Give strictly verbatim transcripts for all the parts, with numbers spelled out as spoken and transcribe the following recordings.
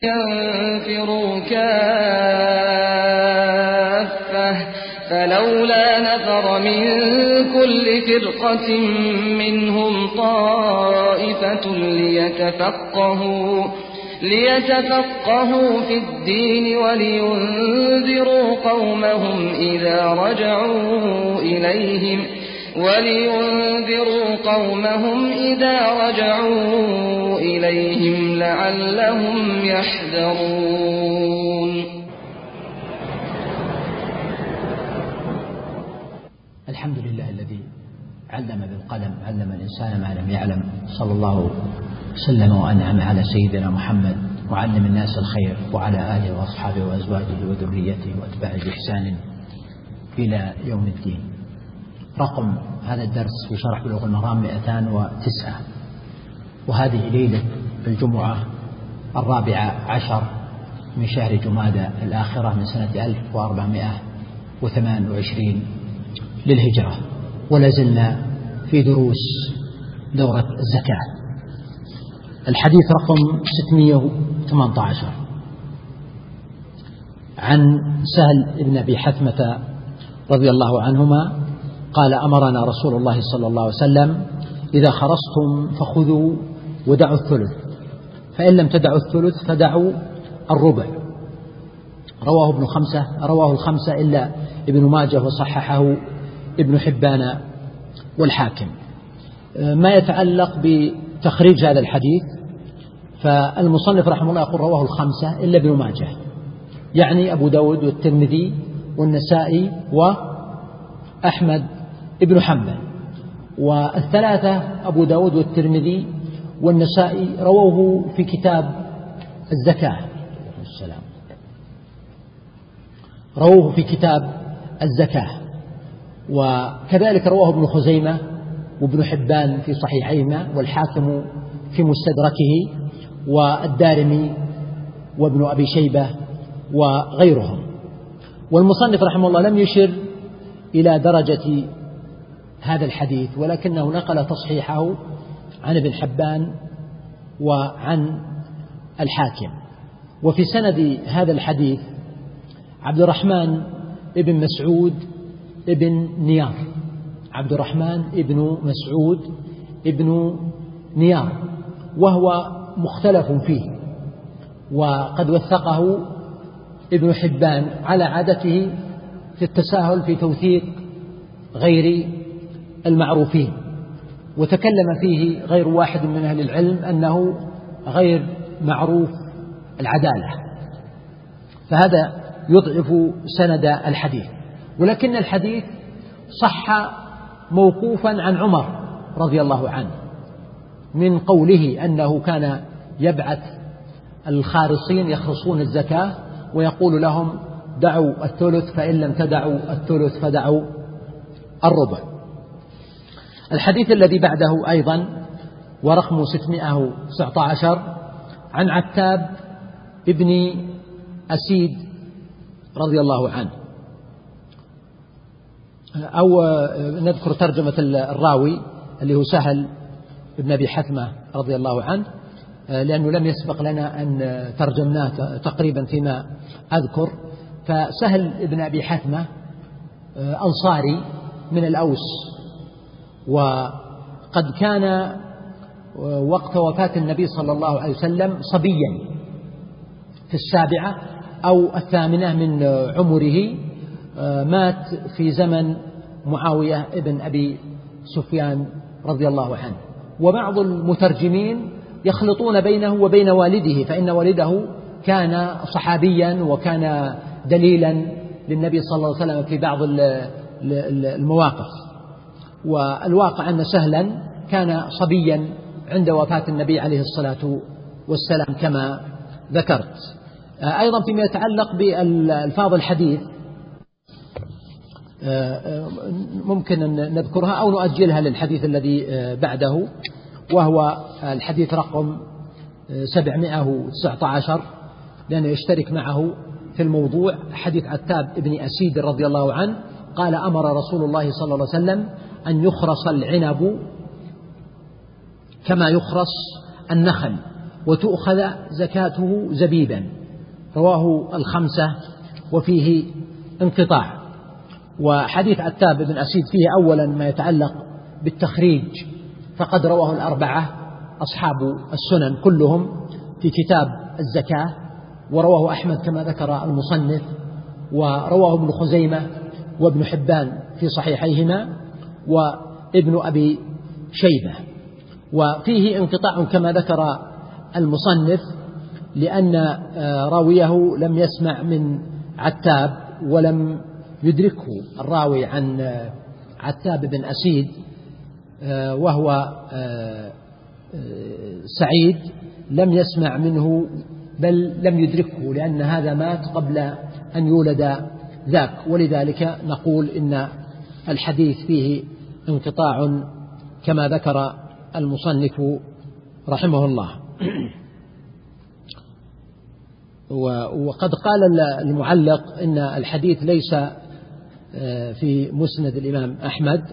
ينفروا كافة فلولا نفر من كل فرقة منهم طائفة ليتفقهوا ليتفقهوا في الدين ولينذروا قومهم إذا رجعوا إليهم ولينذروا قومهم إذا رجعوا إليهم لعلهم يحذرون. الحمد لله الذي علم بالقلم، علم الإنسان ما لم يعلم، صلى الله وسلم وأنعم على سيدنا محمد وعلم الناس الخير، وعلى آله وأصحابه وأزواجه وذريته وأتباعه بإحسان إلى يوم الدين. رقم هذا الدرس في شرح بلوغ المرام مئتان وتسعة، وهذه ليلة الجمعة الرابعة عشر من شهر جمادى الآخرة من سنة ألف وأربعمائة وثمان وعشرين للهجرة، ولا زلنا في دروس دورة الزكاة. الحديث رقم ستمائة وثمانية عشر عن سهل بن أبي حثمة رضي الله عنهما قال: أمرنا رسول الله صلى الله عليه وسلم: إذا خرصتم فخذوا ودعوا الثلث، فإن لم تدعوا الثلث فدعوا الربع. رواه ابن خمسة رواه الخمسة إلا ابن ماجه وصححه ابن حبان والحاكم. ما يتعلق بتخريج هذا الحديث، فالمصنف رحمه الله يقول رواه الخمسة إلا ابن ماجه، يعني أبو داود والترمذي والنسائي وأحمد ابن حنبل، والثلاثة أبو داود والترمذي والنسائي رووه في كتاب الزكاة السلام رووه في كتاب الزكاة، وكذلك رواه ابن خزيمة وابن حبان في صحيحيهما، والحاكم في مستدركه، والدارمي وابن أبي شيبة وغيرهم. والمصنف رحمه الله لم يشر إلى درجة هذا الحديث، ولكنه نقل تصحيحه عن ابن حبان وعن الحاكم. وفي سند هذا الحديث عبد الرحمن ابن مسعود ابن نيار عبد الرحمن ابن مسعود ابن نيار، وهو مختلف فيه، وقد وثقه ابن حبان على عادته في التساهل في توثيق غير المعروفين، وتكلم فيه غير واحد من أهل العلم أنه غير معروف العدالة، فهذا يضعف سند الحديث. ولكن الحديث صح موقوفا عن عمر رضي الله عنه من قوله أنه كان يبعث الخارصين يخرصون الزكاة ويقول لهم: دعوا الثلث، فإن لم تدعوا الثلث فدعوا الربع. الحديث الذي بعده أيضا ورقم ستمائة وتسعة عشر عن عتاب ابن أسيد رضي الله عنه، أو نذكر ترجمة الراوي اللي هو سهل ابن أبي حثمة رضي الله عنه، لأنه لم يسبق لنا أن ترجمناه تقريبا فيما أذكر. فسهل ابن أبي حثمة أنصاري من الأوس، وقد كان وقت وفاة النبي صلى الله عليه وسلم صبيا في السابعة أو الثامنة من عمره، مات في زمن معاوية ابن أبي سفيان رضي الله عنه. وبعض المترجمين يخلطون بينه وبين والده، فإن والده كان صحابيا وكان دليلا للنبي صلى الله عليه وسلم في بعض المواقف، والواقع أن سهلا كان صبيا عند وفاة النبي عليه الصلاة والسلام كما ذكرت. أيضا فيما يتعلق بالفاظ الحديث ممكن أن نذكرها أو نؤجلها للحديث الذي بعده، وهو الحديث رقم سبعمائة وتسعة عشر، لأنه يشترك معه في الموضوع. حديث عتاب ابن أسيد رضي الله عنه قال: أمر رسول الله صلى الله عليه وسلم أن يخرص العنب كما يخرص النخل، وتؤخذ زكاته زبيبا. رواه الخمسة وفيه انقطاع. وحديث عتاب بن أسيد فيه أولا ما يتعلق بالتخريج، فقد رواه الأربعة أصحاب السنن كلهم في كتاب الزكاة، ورواه أحمد كما ذكر المصنف، ورواه ابن خزيمة وابن حبان في صحيحيهما، وابن أبي شيبة. وفيه انقطاع كما ذكر المصنف لأن راويه لم يسمع من عتاب ولم يدركه. الراوي عن عتاب بن أسيد وهو سعيد لم يسمع منه بل لم يدركه، لأن هذا مات قبل أن يولد ذاك، ولذلك نقول إن الحديث فيه انقطاع كما ذكر المصنف رحمه الله. وقد قال المعلق إن الحديث ليس في مسند الإمام أحمد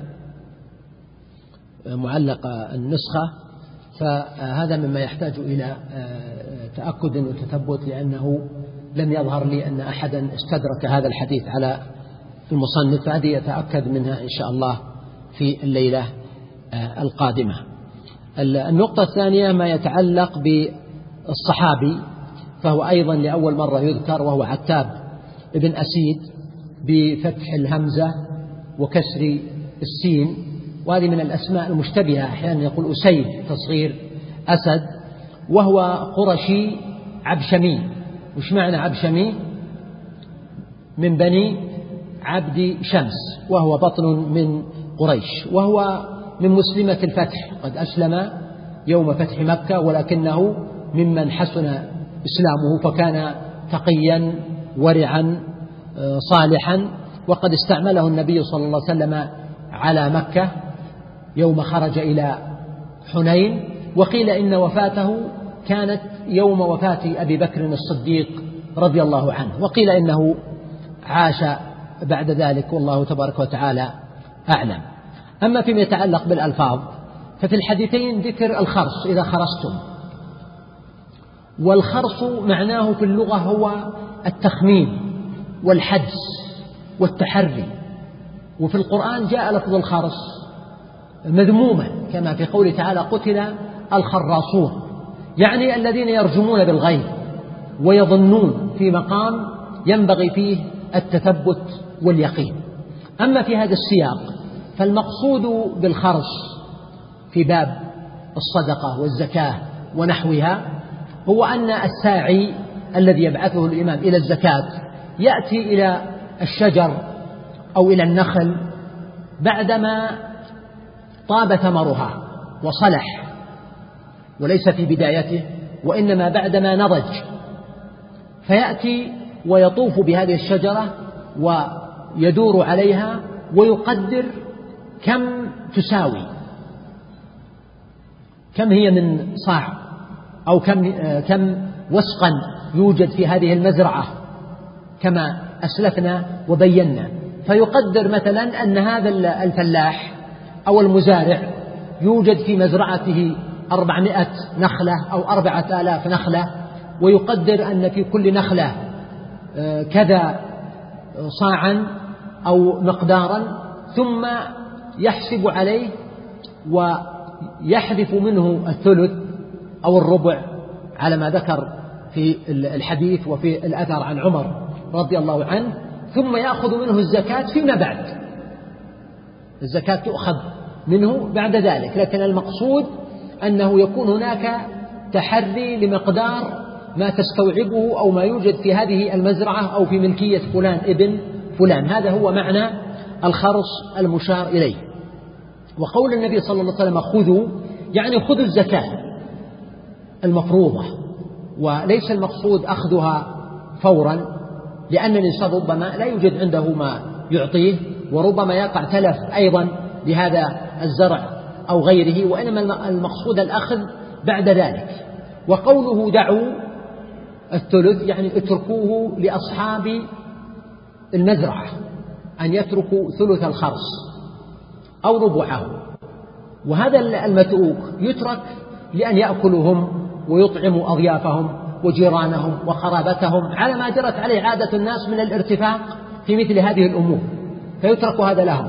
معلق النسخة، فهذا مما يحتاج إلى تأكد وتثبت، لأنه لم يظهر لي أن أحدا استدرك هذا الحديث على المصنف، فهذه يتأكد منها إن شاء الله في الليلة القادمة. النقطة الثانية ما يتعلق بالصحابي، فهو أيضا لأول مرة يذكر، وهو عتاب بن أسيد بفتح الهمزة وكسر السين، وهذه من الأسماء المشتبهة، أحيانا يقول أسيد تصغير أسد، وهو قرشي عبشمي. وش معنى عبشمي؟ من بني عبد شمس، وهو بطن من قريش، وهو من مسلمة الفتح، قد أسلم يوم فتح مكة، ولكنه ممن حسن إسلامه، فكان تقيا ورعا صالحا، وقد استعمله النبي صلى الله عليه وسلم على مكة يوم خرج إلى حنين. وقيل إن وفاته كانت يوم وفاة أبي بكر الصديق رضي الله عنه، وقيل إنه عاش بعد ذلك، والله تبارك وتعالى أعلم. أما فيما يتعلق بالألفاظ ففي الحديثين ذكر الخرص إذا خرصتم، والخرص معناه في اللغة هو التخمين والحدس والتحري، وفي القرآن جاء لفظ الخرص مذموما كما في قوله تعالى قتل الخراصون، يعني الذين يرجمون بالغيب ويظنون في مقام ينبغي فيه التثبت واليقين. أما في هذا السياق فالمقصود بالخرص في باب الصدقة والزكاة ونحوها هو أن الساعي الذي يبعثه الإمام إلى الزكاة يأتي إلى الشجر أو إلى النخل بعدما طاب ثمرها وصلح، وليس في بدايته، وإنما بعدما نضج، فيأتي ويطوف بهذه الشجرة ويدور عليها ويقدر كم تساوي، كم هي من صاع أو كم, كم وسقا يوجد في هذه المزرعة كما أسلفنا وبينا. فيقدر مثلا أن هذا الفلاح أو المزارع يوجد في مزرعته أربعمائة نخلة أو أربعة آلاف نخلة، ويقدر أن في كل نخلة كذا صاعا أو مقدارا، ثم يحسب عليه ويحذف منه الثلث أو الربع على ما ذكر في الحديث وفي الأثر عن عمر رضي الله عنه، ثم يأخذ منه الزكاة فيما بعد. الزكاة تؤخذ منه بعد ذلك، لكن المقصود أنه يكون هناك تحري لمقدار ما تستوعبه أو ما يوجد في هذه المزرعة أو في ملكية فلان ابن فلان. هذا هو معنى الخرص المشار إليه. وقول النبي صلى الله عليه وسلم خذوا، يعني خذوا الزكاة المفروضة، وليس المقصود أخذها فورا، لأن الإنسان ربما لا يوجد عنده ما يعطيه، وربما يقع تلف أيضا لهذا الزرع أو غيره، وإنما المقصود الأخذ بعد ذلك. وقوله دعوا الثلث يعني اتركوه لأصحاب المزرعة، أن يتركوا ثلث الخرص أو ربعه، وهذا المتروك يترك لأن يأكلوا هم ويطعم أضيافهم وجيرانهم وقرابتهم على ما جرت عليه عادة الناس من الارتفاق في مثل هذه الأمور، فيترك هذا لهم.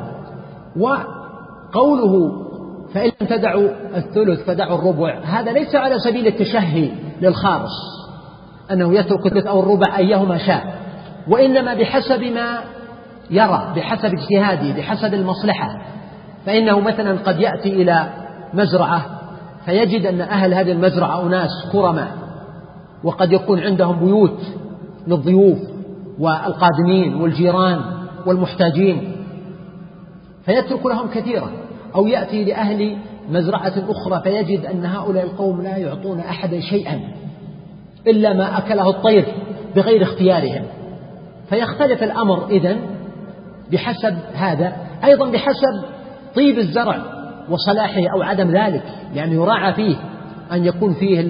وقوله فإن لم تدعوا الثلث فدعوا الربع، هذا ليس على سبيل التشهي للخارص أنه يترك الثلث أو الربع أيهما شاء، وإنما بحسب ما يرى، بحسب اجتهاده، بحسب المصلحة. فإنه مثلا قد يأتي إلى مزرعة فيجد أن أهل هذه المزرعة أناس كرماء، وقد يكون عندهم بيوت للضيوف والقادمين والجيران والمحتاجين فيترك لهم كثيرا. أو يأتي لأهل مزرعة أخرى فيجد أن هؤلاء القوم لا يعطون أحدا شيئا إلا ما أكله الطير بغير اختيارهم، فيختلف الأمر إذن بحسب هذا. أيضا بحسب طيب الزرع وصلاحه أو عدم ذلك، يعني يراعى فيه أن يكون فيه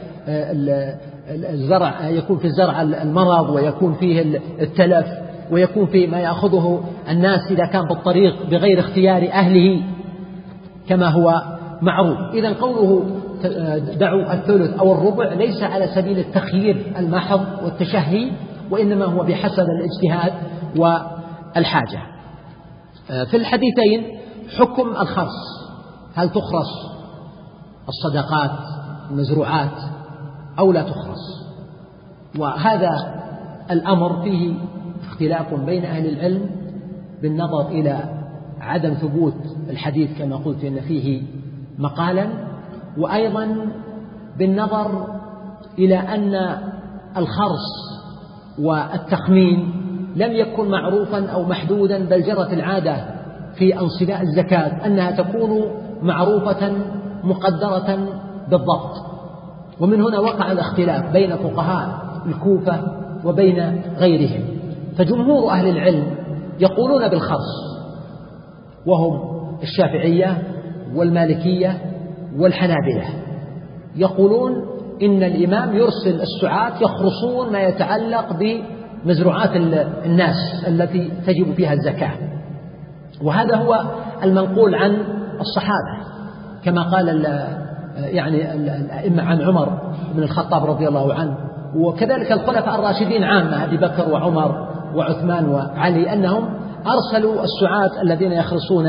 الزرع، يكون في الزرع المرض، ويكون فيه التلف، ويكون فيه ما يأخذه الناس إذا كان في الطريق بغير اختيار أهله كما هو معروف. إذن قوله دعوا الثلث أو الربع ليس على سبيل التخيير المحض والتشهي، وإنما هو بحسب الاجتهاد والحاجة. في الحديثين حكم الخرص، هل تخرص الصدقات المزروعات أو لا تخرص؟ وهذا الأمر فيه اختلاف بين أهل العلم بالنظر إلى عدم ثبوت الحديث كما قلت إن فيه مقالا، وأيضا بالنظر إلى أن الخرص والتخمين لم يكن معروفا أو محدودا، بل جرت العادة في أنصباء الزكاة أنها تكون معروفة مقدرة بالضبط. ومن هنا وقع الاختلاف بين فقهاء الكوفة وبين غيرهم. فجمهور أهل العلم يقولون بالخرص، وهم الشافعية والمالكية والحنابلة، يقولون إن الإمام يرسل السعاة يخرصون ما يتعلق بمزروعات الناس التي تجب فيها الزكاة. وهذا هو المنقول عن الصحابة كما قال يعني الأئمة عن عمر بن الخطاب رضي الله عنه، وكذلك الخلفاء الراشدين عامة أبي بكر وعمر وعثمان وعلي، أنهم أرسلوا السعاة الذين يخرصون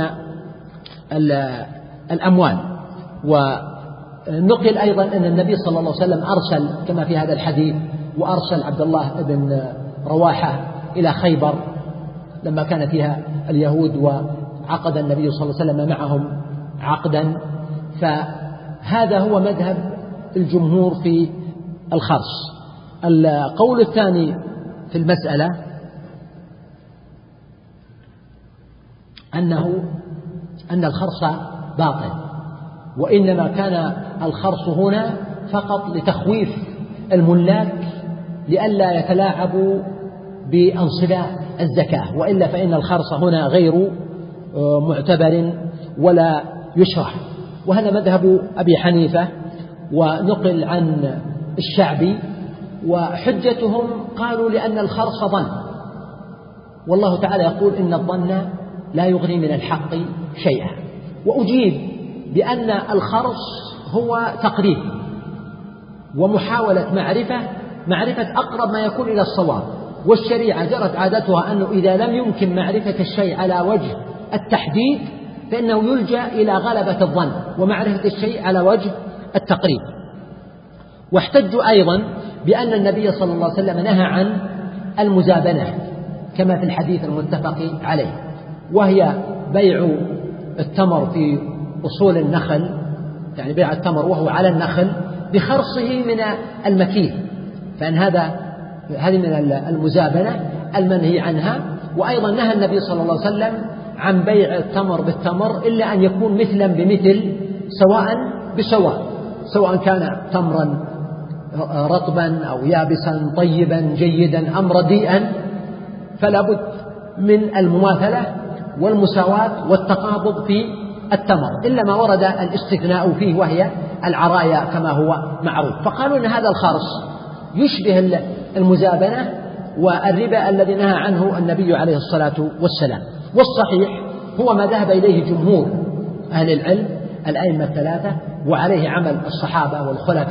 الأموال. ونقل أيضا أن النبي صلى الله عليه وسلم أرسل كما في هذا الحديث، وأرسل عبد الله بن رواحة إلى خيبر لما كان فيها اليهود، وعقد النبي صلى الله عليه وسلم معهم عقدا. فهذا هو مذهب الجمهور في الخرص. القول الثاني في المسألة أنه أن الخرص باطل، وإنما كان الخرص هنا فقط لتخويف الملاك لئلا يتلاعبوا بأنصباء الزكاة، وإلا فإن الخرص هنا غير معتبر ولا يشرع. وهذا مذهب أبي حنيفة، ونقل عن الشعبي. وحجتهم قالوا لأن الخرص ظن، والله تعالى يقول إن الظن لا يغني من الحق شيئا. وأجيب بأن الخرص هو تقريب ومحاولة معرفة معرفة أقرب ما يكون إلى الصواب، والشريعة جرت عادتها أنه إذا لم يمكن معرفة الشيء على وجه التحديد فإنه يلجأ إلى غلبة الظن ومعرفة الشيء على وجه التقريب. واحتجوا أيضا بأن النبي صلى الله عليه وسلم نهى عن المزابنة كما في الحديث المتفق عليه، وهي بيع التمر في أصول النخل، يعني بيع التمر وهو على النخل بخرصه من المكيل، فإن هذا هذه من المزابنة المنهي عنها. وأيضا نهى النبي صلى الله عليه وسلم عن بيع التمر بالتمر إلا أن يكون مثلا بمثل سواء بسواء، سواء كان تمرا رطبا أو يابسا طيبا جيدا أم رديئا، فلا بد من المماثلة والمساواة والتقابض في التمر، إلا ما ورد الاستثناء فيه وهي العرايا كما هو معروف. فقالوا إن هذا الخرص يشبه المزابنة والربا الذي نهى عنه النبي عليه الصلاة والسلام. والصحيح هو ما ذهب إليه جمهور أهل العلم الأئمة الثلاثة، وعليه عمل الصحابة والخلفاء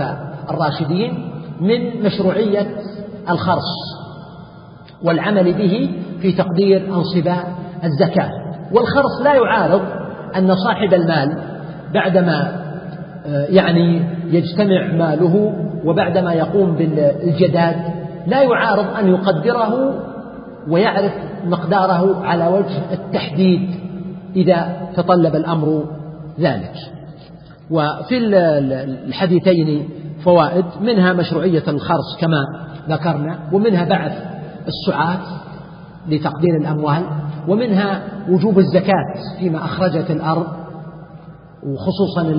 الراشدين من مشروعية الخرص والعمل به في تقدير أنصبة الزكاة. والخرص لا يعارض أن صاحب المال بعدما يعني يجتمع ماله وبعدما يقوم بالجداد لا يعارض أن يقدره ويعرف مقداره على وجه التحديد إذا تطلب الأمر ذلك. وفي الحديثين فوائد، منها مشروعية الخرص كما ذكرنا، ومنها بعث السعاة لتقدير الأموال، ومنها وجوب الزكاة فيما أخرجت الأرض، وخصوصا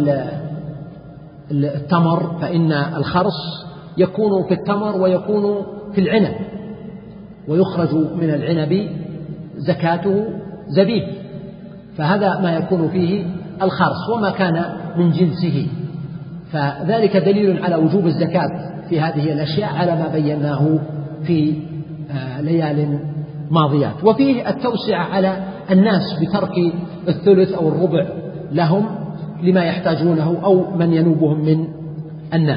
التمر، فإن الخرص يكون في التمر ويكون في العنب، ويخرج من العنب زكاته زبيب، فهذا ما يكون فيه الخرص وما كان من جنسه، فذلك دليل على وجوب الزكاة في هذه الأشياء على ما بيناه في ليال ماضيات. وفيه التوسعة على الناس بترك الثلث أو الربع لهم لما يحتاجونه أو من ينوبهم من الناس.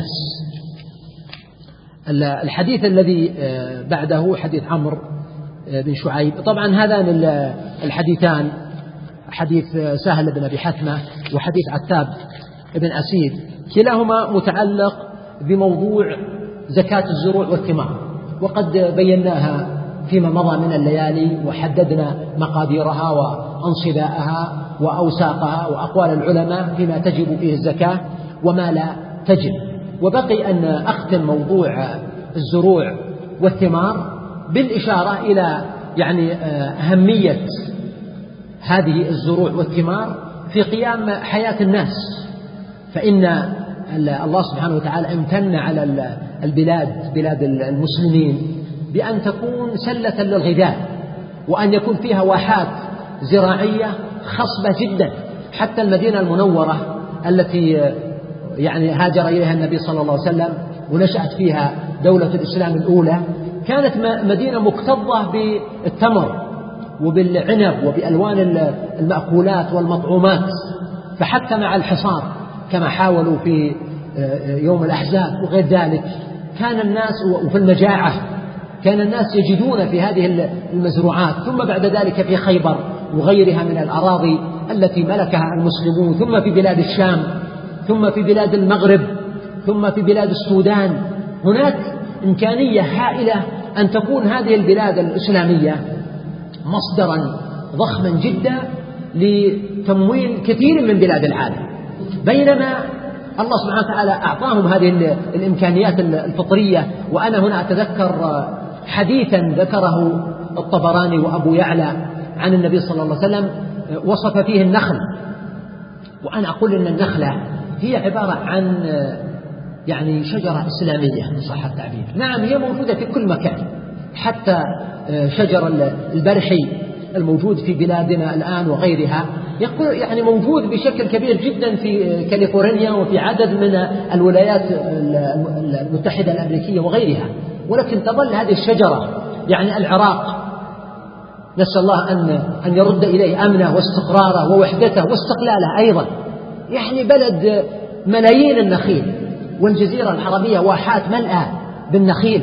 الحديث الذي بعده حديث عمرو بن شعيب، طبعا هذان الحديثان حديث سهل بن أبي حثمة وحديث عتاب بن أسيد كلاهما متعلق بموضوع زكاة الزروع والثمار، وقد بيناها فيما مضى من الليالي وحددنا مقاديرها وأنصباءها وأوساقها وأقوال العلماء فيما تجب فيه الزكاة وما لا تجب. وبقي أن أختم موضوع الزروع والثمار بالإشارة إلى يعني أهمية هذه الزروع والثمار في قيام حياة الناس، فإن الله سبحانه وتعالى امتن على البلاد بلاد المسلمين بأن تكون سلة للغذاء، وأن يكون فيها واحات زراعية خصبة جدا. حتى المدينة المنورة التي يعني هاجر إليها النبي صلى الله عليه وسلم ونشأت فيها دولة الإسلام الأولى كانت مدينة مكتظة بالتمر وبالعنب وبألوان المأكولات والمطعومات، فحتى مع الحصار كما حاولوا في يوم الأحزاب وغير ذلك كان الناس، وفي المجاعة كان الناس يجدون في هذه المزروعات. ثم بعد ذلك في خيبر وغيرها من الأراضي التي ملكها المسلمون، ثم في بلاد الشام، ثم في بلاد المغرب، ثم في بلاد السودان، هناك إمكانية هائلة أن تكون هذه البلاد الإسلامية مصدرا ضخما جدا لتمويل كثير من بلاد العالم، بينما الله سبحانه وتعالى أعطاهم هذه الإمكانيات الفطرية. وأنا هنا أتذكر حديثا ذكره الطبراني وأبو يعلى عن النبي صلى الله عليه وسلم وصف فيه النخل، وأنا أقول إن النخلة هي عبارة عن يعني شجرة إسلامية إن صح التعبير. نعم هي موجودة في كل مكان، حتى شجر البرحي الموجود في بلادنا الآن وغيرها يقول يعني موجود بشكل كبير جدا في كاليفورنيا وفي عدد من الولايات المتحدة الأمريكية وغيرها، ولكن تظل هذه الشجرة يعني العراق نسأل الله أن أن يرد إليه أمنه واستقراره ووحدته واستقلاله أيضا، يعني بلد ملايين النخيل، والجزيرة العربية واحات ملأى بالنخيل.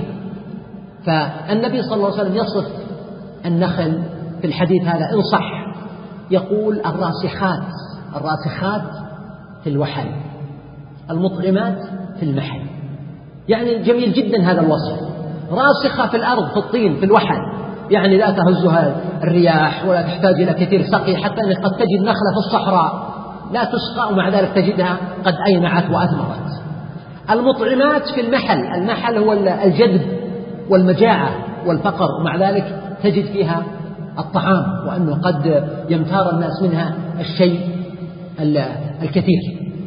فالنبي صلى الله عليه وسلم يصف النخل في الحديث هذا إن صح يقول الراسخات الراسخات في الوحل المطعمات في المحل، يعني جميل جدا هذا الوصف، راسخة في الأرض في الطين في الوحل، يعني لا تهزها الرياح ولا تحتاج إلى كثير سقي، حتى أنك قد تجد نخلة في الصحراء لا تسقى ومع ذلك تجدها قد أينعت وأثمرت. المطعمات في المحل، المحل هو الجذب والمجاعة والفقر، ومع ذلك تجد فيها الطعام، وأنه قد يمتار الناس منها الشيء الكثير.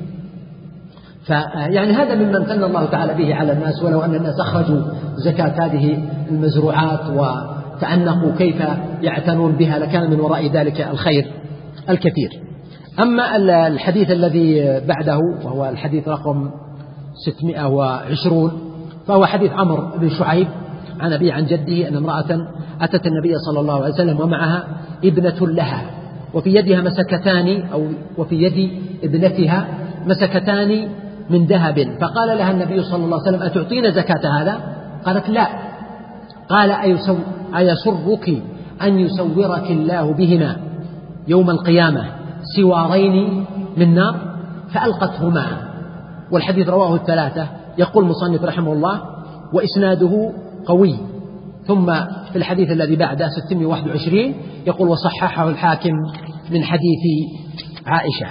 فيعني هذا مما امتن الله تعالى به على الناس، ولو أن الناس أخرجوا زكاة هذه المزروعات وتأنقوا كيف يعتنون بها لكان من وراء ذلك الخير الكثير. أما الحديث الذي بعده وهو الحديث رقم ستمائة وعشرون فهو حديث عمرو بن شعيب عن أبي عن جده أن امرأة أتت النبي صلى الله عليه وسلم ومعها ابنة لها، وفي يدها مسكتان أو وفي يد ابنتها مسكتان من ذهب، فقال لها النبي صلى الله عليه وسلم: أتعطين زكاة هذا؟ قالت: لا. قال: أيسرك أن يسورك الله بهما يوم القيامة سوارين من نار؟ فألقتهما. والحديث رواه الثلاثة. يقول المصنف رحمه الله: وإسناده قوي. ثم في الحديث الذي بعده ستمائة وواحد وعشرين يقول: وصححه الحاكم من حديث عائشة.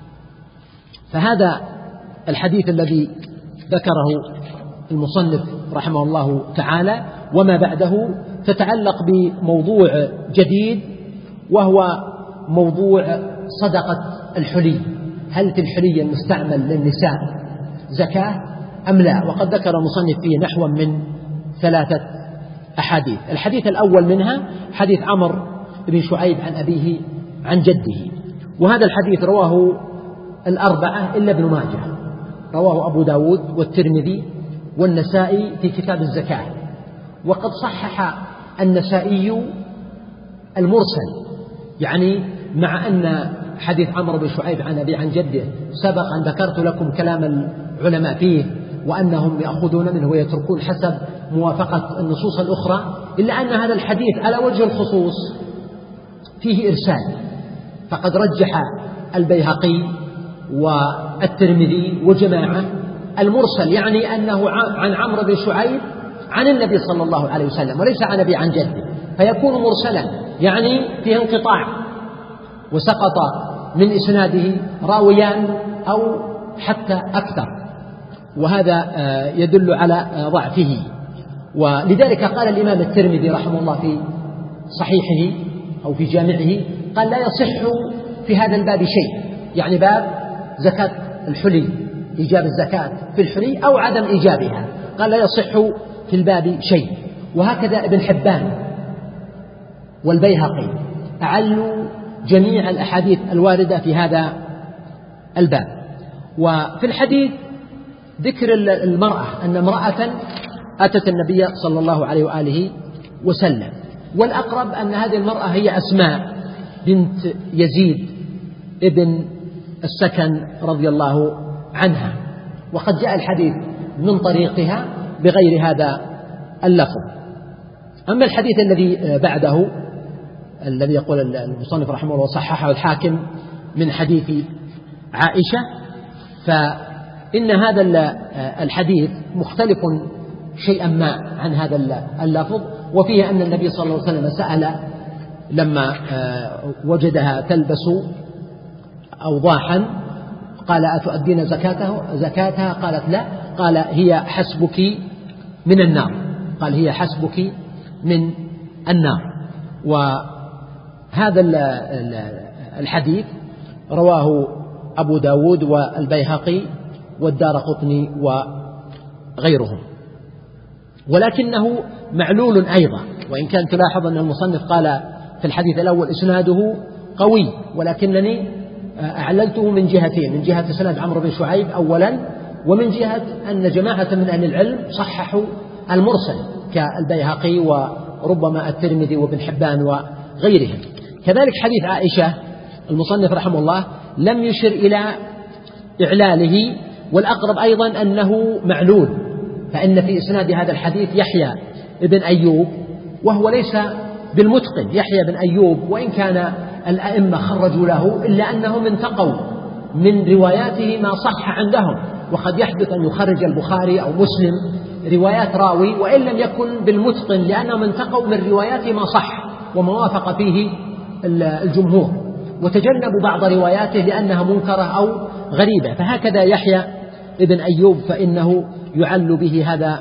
فهذا الحديث الذي ذكره المصنف رحمه الله تعالى وما بعده تتعلق بموضوع جديد، وهو موضوع صدقة الحلي. هل في الحلي المستعمل للنساء زكاة أم لا؟ وقد ذكر المصنف فيه نحو من ثلاثة أحاديث. الحديث الأول منها حديث عمرو بن شعيب عن أبيه عن جده، وهذا الحديث رواه الأربعة إلا ابن ماجه، رواه أبو داود والترمذي والنسائي في كتاب الزكاة. وقد صحح النسائي المرسل، يعني مع أن حديث عمرو بن شعيب عن أبي عن جده سبق أن ذكرت لكم كلام العلماء فيه وأنهم يأخذون منه ويتركون حسب موافقة النصوص الأخرى، إلا أن هذا الحديث على وجه الخصوص فيه إرسال، فقد رجح البيهقي والترمذي وجماعة المرسل، يعني أنه عن عمرو بن شعيب عن النبي صلى الله عليه وسلم وليس عن أبي عن جده، فيكون مرسلا يعني فيه انقطاع وسقط من إسناده راويان أو حتى أكثر، وهذا يدل على ضعفه. ولذلك قال الإمام الترمذي رحمه الله في صحيحه أو في جامعه قال: لا يصح في هذا الباب شيء، يعني باب زكاة الحلي، إيجاب الزكاة في الحلي أو عدم إيجابها، قال: لا يصح في الباب شيء. وهكذا ابن حبان والبيهقي أعلوا جميع الأحاديث الواردة في هذا الباب. وفي الحديث ذكر المرأة أن امرأة أتت النبي صلى الله عليه وآله وسلم، والأقرب أن هذه المرأة هي أسماء بنت يزيد ابن السكن رضي الله عنها، وقد جاء الحديث من طريقها بغير هذا اللفظ. أما الحديث الذي بعده الذي يقول المصنف رحمه الله: وصححه الحاكم من حديث عائشة، فإن هذا الحديث مختلف شيئا ما عن هذا اللفظ، وفيه أن النبي صلى الله عليه وسلم سأل لما وجدها تلبس أوضاحا قال: أتؤدين زكاته زكاتها؟ قالت: لا. قال: هي حسبك من النار. قال: هي حسبك من النار. وهذا الحديث رواه أبو داود والبيهقي والدارقطني وغيرهم، ولكنه معلول أيضا، وإن كان تلاحظ أن المصنف قال في الحديث الأول إسناده قوي، ولكنني أعللته من جهتين: من جهة سند عمرو بن شعيب أولا، ومن جهة أن جماعة من أهل العلم صححوا المرسل كالبيهقي وربما الترمذي وابن حبان وغيرهم. كذلك حديث عائشة المصنف رحمه الله لم يشر إلى إعلاله، والأقرب أيضا أنه معلول، فإن في إسناد هذا الحديث يحيى بن أيوب وهو ليس بالمتقن. يحيى بن أيوب وإن كان الأئمة خرجوا له إلا أنهم انتقوا من رواياته ما صح عندهم، وقد يحدث أن يخرج البخاري أو مسلم روايات راوي وإن لم يكن بالمتقن، لأنهم انتقوا من رواياته ما صح وما وافق فيه الجمهور، وتجنبوا بعض رواياته لأنها منكرة أو غريبة. فهكذا يحيى ابن أيوب فإنه يعل به هذا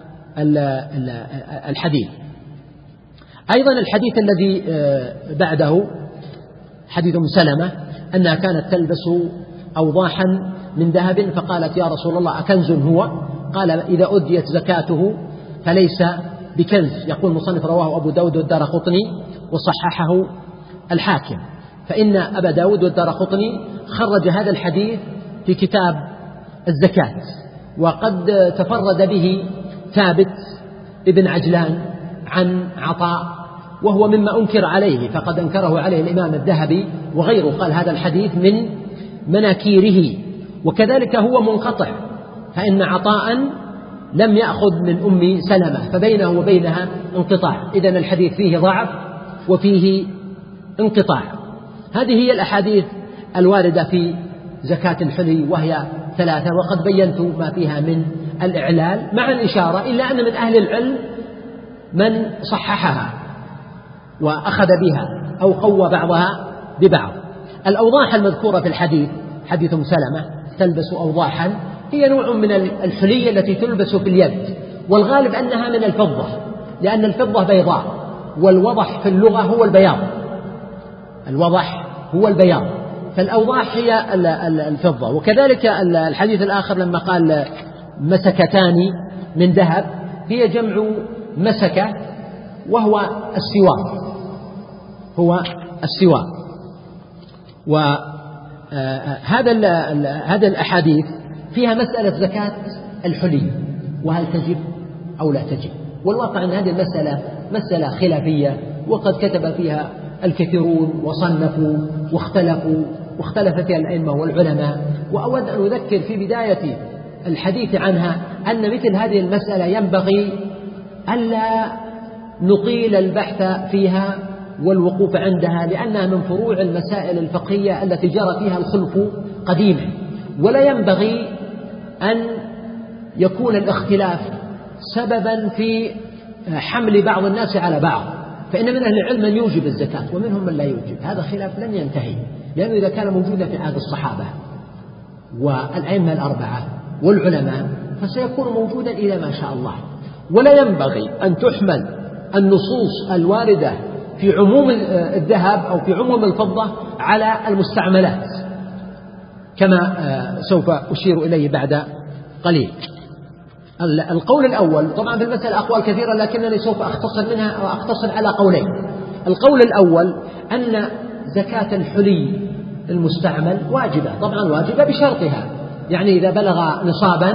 الحديث. أيضا الحديث الذي بعده حديث أم سلمة أنها كانت تلبس أوضاحا من ذهب، فقالت: يا رسول الله أكنز هو؟ قال: إذا أديت زكاته فليس بكنز. يقول المصنف: رواه أبو داود والدارقطني وصححه الحاكم. فإن أبا داود والدارقطني خرج هذا الحديث في كتاب الزكاة، وقد تفرد به ثابت ابن عجلان عن عطاء، وهو مما أنكر عليه، فقد أنكره عليه الإمام الذهبي وغيره، قال هذا الحديث من مناكيره. وكذلك هو منقطع، فإن عطاء لم يأخذ من أم سلمة فبينه وبينها انقطاع، إذن الحديث فيه ضعف وفيه انقطاع. هذه هي الأحاديث الواردة في زكاة الحلي وهي ثلاثة، وقد بينت ما فيها من الإعلال مع الإشارة إلا أن من أهل العلم من صححها وأخذ بها أو قوى بعضها ببعض. الأوضاح المذكورة في الحديث، حديث أم سلمة تلبس أوضاحا، هي نوع من الحلي التي تلبس في اليد، والغالب أنها من الفضة، لأن الفضة بيضاء، والوضح في اللغة هو البياض، الوضح هو البياض، فالأوضاح هي الفضة. وكذلك الحديث الآخر لما قال مسكتان من ذهب، هي جمع مسكة وهو السواك، هو السواك. وهذا هذا الأحاديث فيها مسألة زكاة الحلي، وهل تجب أو لا تجب، والواقع أن هذه المسألة مسألة خلافية، وقد كتب فيها الكثيرون وصنفوا واختلفوا واختلف فيها الأئمة والعلماء. وأود أن أذكر في بداية الحديث عنها أن مثل هذه المسألة ينبغي ألا نطيل البحث فيها والوقوف عندها، لأنها من فروع المسائل الفقهية التي جرى فيها الخلف قديما، ولا ينبغي أن يكون الاختلاف سببا في حمل بعض الناس على بعض، فإن من أهل العلم من يوجب الزكاة ومنهم من لا يوجب. هذا خلاف لن ينتهي، لأنه إذا كان موجودا في عهد الصحابة والأئمة الأربعة والعلماء فسيكون موجودا إلى ما شاء الله. ولا ينبغي أن تحمل النصوص الواردة في عموم الذهب أو في عموم الفضة على المستعملات، كما سوف أشير إليه بعد قليل. القول الأول، طبعا في المسألة أقوال كثيرة لكنني سوف أختصر منها وأختصر على قولين. القول الأول أن زكاة الحلي المستعمل واجبة، طبعا واجبة بشرطها، يعني إذا بلغ نصابا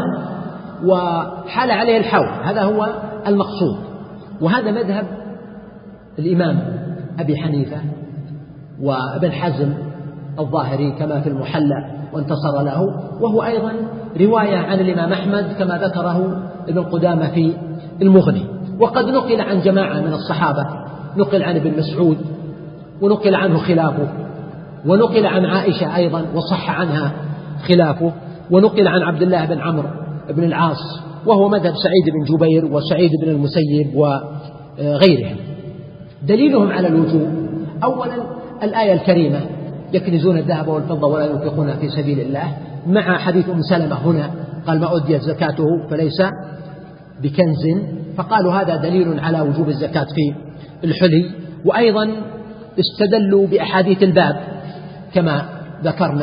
وحال عليه الحول، هذا هو المقصود. وهذا مذهب الإمام أبي حنيفة وابن حزم الظاهري كما في المحلى وانتصر له، وهو أيضا رواية عن الإمام أحمد كما ذكره ابن قدامة في المغني. وقد نقل عن جماعة من الصحابة، نقل عن ابن مسعود ونقل عنه خلافه، ونقل عن عائشة أيضا وصح عنها خلافه، ونقل عن عبد الله بن عمرو بن العاص، وهو مذهب سعيد بن جبير وسعيد بن المسيب وغيرهم. دليلهم على الوجوب أولا الآية الكريمة يكنزون الذهب والفضة ولا ينفقونها في سبيل الله، مع حديث أم سلمة هنا قال ما أديت زكاته فليس بكنز، فقالوا هذا دليل على وجوب الزكاة في الحلي. وأيضا استدلوا بأحاديث الباب كما ذكرنا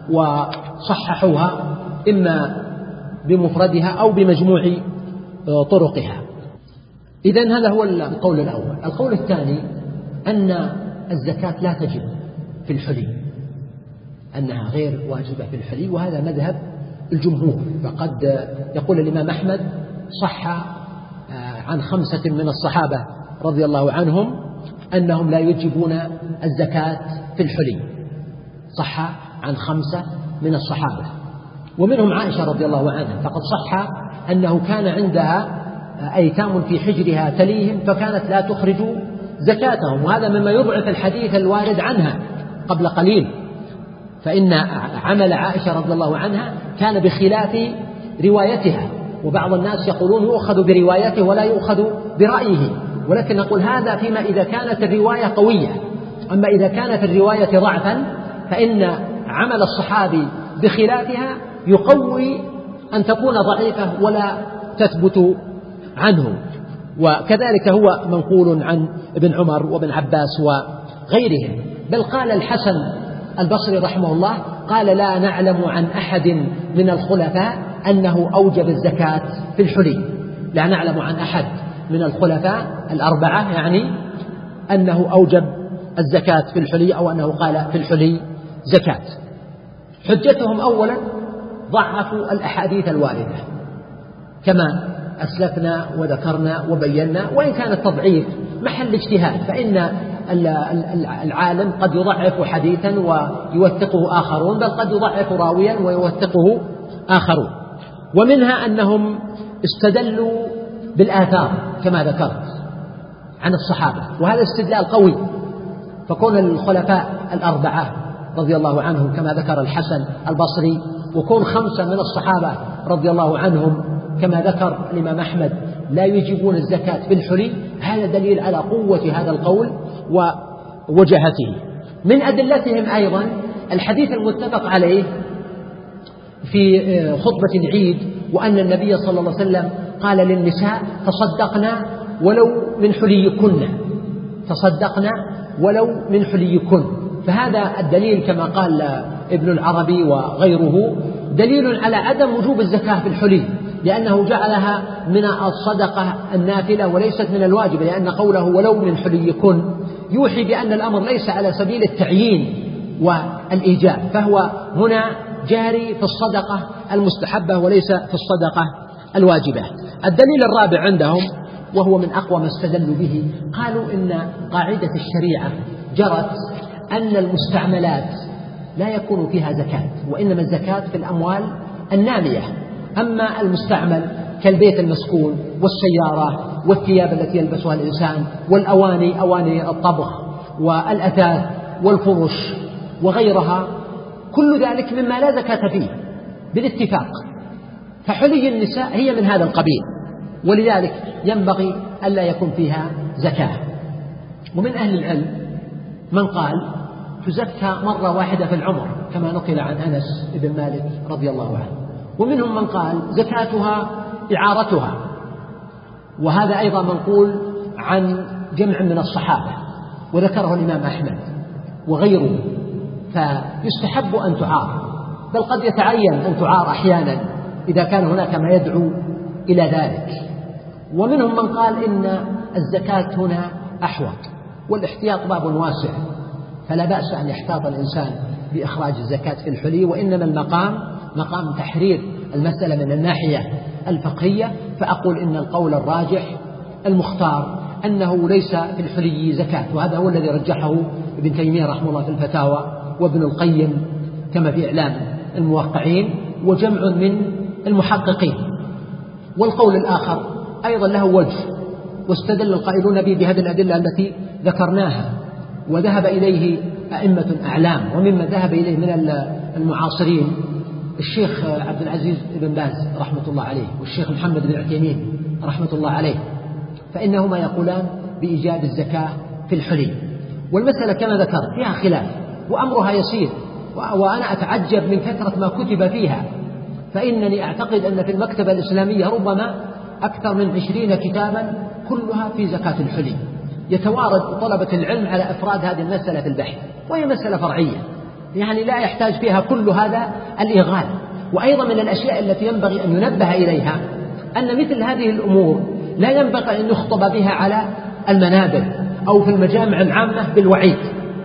وصححوها إما بمفردها أو بمجموع طرقها. إذن هذا هو القول الأول. القول الثاني أن الزكاة لا تجب في الحلي، أنها غير واجبة في الحلي، وهذا مذهب الجمهور. فقد يقول الإمام أحمد صح عن خمسة من الصحابة رضي الله عنهم أنهم لا يجبون الزكاة في الحلي، صح عن خمسة من الصحابة، ومنهم عائشة رضي الله عنها، فقد صح أنه كان عندها أيتام في حجرها تليهم فكانت لا تخرج زكاتهم، وهذا مما يضعف الحديث الوارد عنها قبل قليل، فإن عمل عائشة رضي الله عنها كان بخلاف روايتها، وبعض الناس يقولون يؤخذ بروايته ولا يؤخذ برأيه، ولكن نقول هذا فيما إذا كانت الرواية قوية. أما إذا كانت الرواية ضعفا فإن عمل الصحابي بخلافها يقوي أن تكون ضعيفة ولا تثبت عنه. وكذلك هو منقول عن ابن عمر وابن عباس وغيرهم. بل قال الحسن البصري رحمه الله قال لا نعلم عن أحد من الخلفاء أنه أوجب الزكاة في الحلي، لا نعلم عن أحد من الخلفاء الأربعة يعني أنه أوجب الزكاة في الحلي أو أنه قال في الحلي زكاة. حجتهم أولا ضعفوا الأحاديث الواردة كما أسلفنا وذكرنا وبينا، وإن كان التضعيف محل اجتهاد، فإن العالم قد يضعف حديثا ويوثقه آخرون، بل قد يضعف راويا ويوثقه آخرون. ومنها أنهم استدلوا بالآثار كما ذكرت عن الصحابة، وهذا استدلال قوي، فكون الخلفاء الأربعة رضي الله عنهم كما ذكر الحسن البصري، وكون خمسة من الصحابة رضي الله عنهم كما ذكر الإمام أحمد لا يجيبون الزكاة في الحلي، هذا دليل على قوة هذا القول ووجهته. من أدلتهم أيضا الحديث المتفق عليه في خطبة العيد، وأن النبي صلى الله عليه وسلم قال للنساء: تصدقنا ولو من حليكن، تصدقنا ولو من حليكن. فهذا الدليل كما قال ابن العربي وغيره دليل على عدم وجوب الزكاة في الحلي، لأنه جعلها من الصدقة النافلة وليست من الواجب، لأن قوله ولو من حليكن يوحي بأن الأمر ليس على سبيل التعيين والإيجاب، فهو هنا جاري في الصدقة المستحبة وليس في الصدقة الواجبة. الدليل الرابع عندهم، وهو من أقوى ما استدلوا به، قالوا إن قاعدة الشريعة جرت أن المستعملات لا يكون فيها زكاة، وإنما الزكاة في الأموال النامية. أما المستعمل كالبيت المسكون والسيارة والثياب التي يلبسها الإنسان والأواني، أواني الطبخ والأثاث والفرش وغيرها، كل ذلك مما لا زكاة فيه بالاتفاق، فحلي النساء هي من هذا القبيل، ولذلك ينبغي ألا يكون فيها زكاة. ومن أهل العلم من قال تزكى مرة واحدة في العمر كما نقل عن أنس بن مالك رضي الله عنه، ومنهم من قال زكاتها إعارتها، وهذا أيضا منقول عن جمع من الصحابة وذكره الإمام أحمد وغيره، فيستحب أن تعار، بل قد يتعين أن تعار أحيانا إذا كان هناك ما يدعو إلى ذلك. ومنهم من قال إن الزكاة هنا أحوط، والاحتياط باب واسع، فلا بأس أن يحتاط الإنسان بإخراج الزكاة في الحلي، وإنما المقام مقام تحرير المسألة من الناحية الفقهية. فأقول إن القول الراجح المختار أنه ليس في الحلي زكاة، وهذا هو الذي رجحه ابن تيمية رحمه الله في الفتاوى، وابن القيم كما في إعلام الموقعين، وجمع من المحققين. والقول الآخر أيضا له وجه، واستدل القائلون به بهذه الأدلة التي ذكرناها، وذهب إليه أئمة أعلام، ومما ذهب إليه من المعاصرين الشيخ عبد العزيز بن باز رحمة الله عليه، والشيخ محمد بن عثيمين رحمة الله عليه، فإنهما يقولان بإيجاب الزكاة في الحلي. والمسألة كما ذكر فيها خلاف وأمرها يسير، وأنا أتعجب من كثرة ما كتب فيها، فإنني أعتقد أن في المكتبة الإسلامية ربما أكثر من عشرين كتابا كلها في زكاة الحلي، يتوارد طلبة العلم على إفراد هذه المسألة في البحث، وهي مسألة فرعية يعني لا يحتاج فيها كل هذا الإغال. وأيضا من الأشياء التي ينبغي أن ينبه إليها أن مثل هذه الأمور لا ينبغي أن يخطب بها على المنابر أو في المجامع العامة بالوعيد.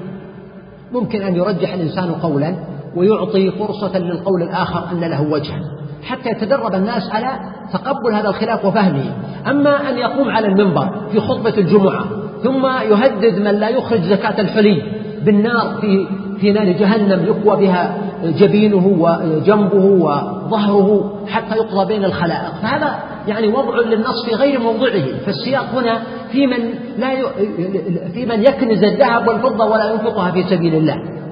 ممكن أن يرجح الإنسان قولا ويعطي فرصة للقول الآخر أن له وجها، حتى يتدرب الناس على تقبل هذا الخلاف وفهمه. أما أن يقوم على المنبر في خطبة الجمعة ثم يهدد من لا يخرج زكاة الحلي بالنار في في نار جهنم يقوى بها جبينه وجنبه وظهره حتى يقضى بين الخلائق، فهذا يعني وضع للنص في غير موضعه. فالسياق هنا في من لا ي... في من يكنز الذهب والفضة ولا ينفقها في سبيل الله.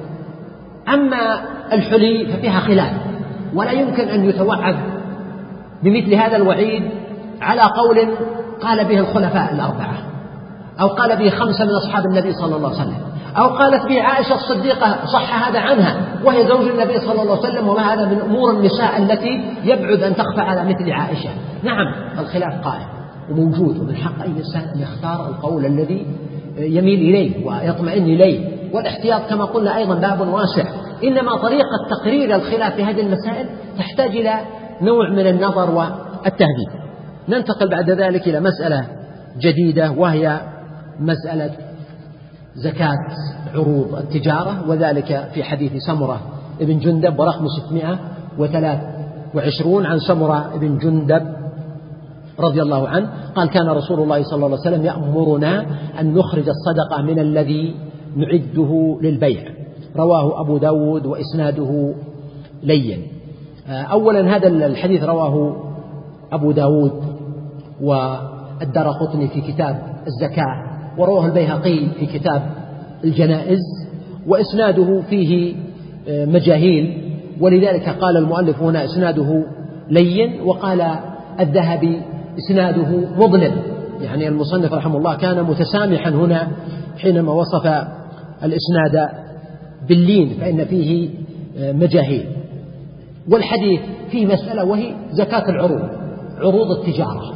أما الحلي ففيها خلاف، ولا يمكن أن يتوعد بمثل هذا الوعيد على قول قال به الخلفاء الأربعة، أو قال به خمسة من أصحاب النبي صلى الله عليه وسلم، أو قالت به عائشة الصديقة صح هذا عنها وهي زوج النبي صلى الله عليه وسلم، وما هذا من أمور النساء التي يبعد أن تخفى على مثل عائشة. نعم الخلاف قائم وموجود، ومن حق أي إنسان أن يختار القول الذي يميل إليه ويطمئن إليه، والاحتياط كما قلنا أيضا باب واسع. إنما طريقة تقرير الخلاف في هذه المسائل تحتاج إلى نوع من النظر والتهذيب. ننتقل بعد ذلك إلى مسألة جديدة، وهي مسألة زكاة عروض التجارة، وذلك في حديث سمرة بن جندب ورقم ستمائة وثلاثة وعشرين عن سمرة بن جندب رضي الله عنه قال كان رسول الله صلى الله عليه وسلم يأمرنا أن نخرج الصدقة من الذي نعده للبيع. رواه أبو داود وإسناده لين. أولا هذا الحديث رواه أبو داود والدارقطني في كتاب الزكاة، ورواه البيهقي في كتاب الجنائز، وإسناده فيه مجاهيل، ولذلك قال المؤلف هنا إسناده لين، وقال الذهبي إسناده مظلم. يعني المصنف رحمه الله كان متسامحا هنا حينما وصف الإسناد باللين، فإن فيه مجاهيل. والحديث فيه مسألة وهي زكاة العروض، عروض التجارة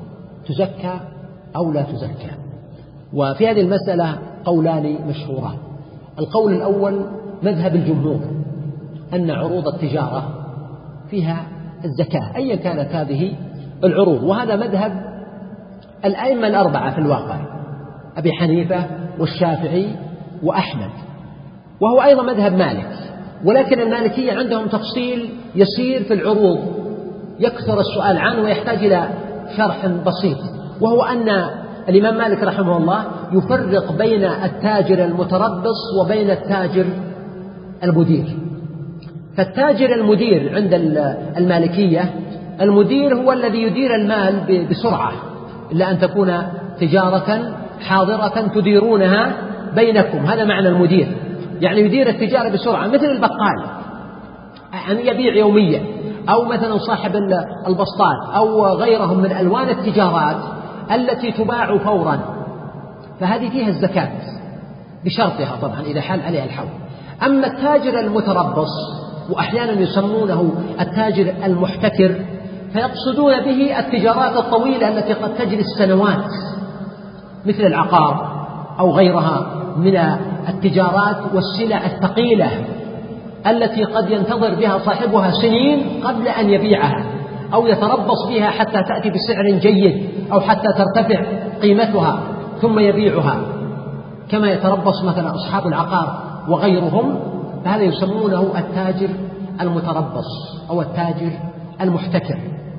تزكى أو لا تزكى. وفي هذه المسألة قولان مشهوران. القول الأول مذهب الجمهور أن عروض التجارة فيها الزكاة أيا كانت هذه العروض، وهذا مذهب الأئمة الأربعة في الواقع، أبي حنيفة والشافعي وأحمد، وهو أيضا مذهب مالك. ولكن المالكية عندهم تفصيل يسير في العروض يكثر السؤال عنه ويحتاج إلى شرح بسيط، وهو أن الإمام مالك رحمه الله يفرق بين التاجر المتربص وبين التاجر المدير. فالتاجر المدير عند المالكية، المدير هو الذي يدير المال بسرعة، إلا أن تكون تجارة حاضرة تديرونها بينكم، هذا معنى المدير، يعني يدير التجارة بسرعة، مثل البقال أن يبيع يوميا، أو مثلا صاحب البسطات أو غيرهم من ألوان التجارات التي تباع فورا، فهذه فيها الزكاة بشرطها طبعا إذا حال عليها الحول. أما التاجر المتربص، وأحيانا يسمونه التاجر المحتكر، فيقصدون به التجارات الطويلة التي قد تجري السنوات، مثل العقار أو غيرها من التجارات والسلع الثقيلة التي قد ينتظر بها صاحبها سنين قبل أن يبيعها، أو يتربص بها حتى تأتي بسعر جيد، أو حتى ترتفع قيمتها ثم يبيعها، كما يتربص مثلا أصحاب العقار وغيرهم. فهذا يسمونه التاجر المتربص أو التاجر المحتكر.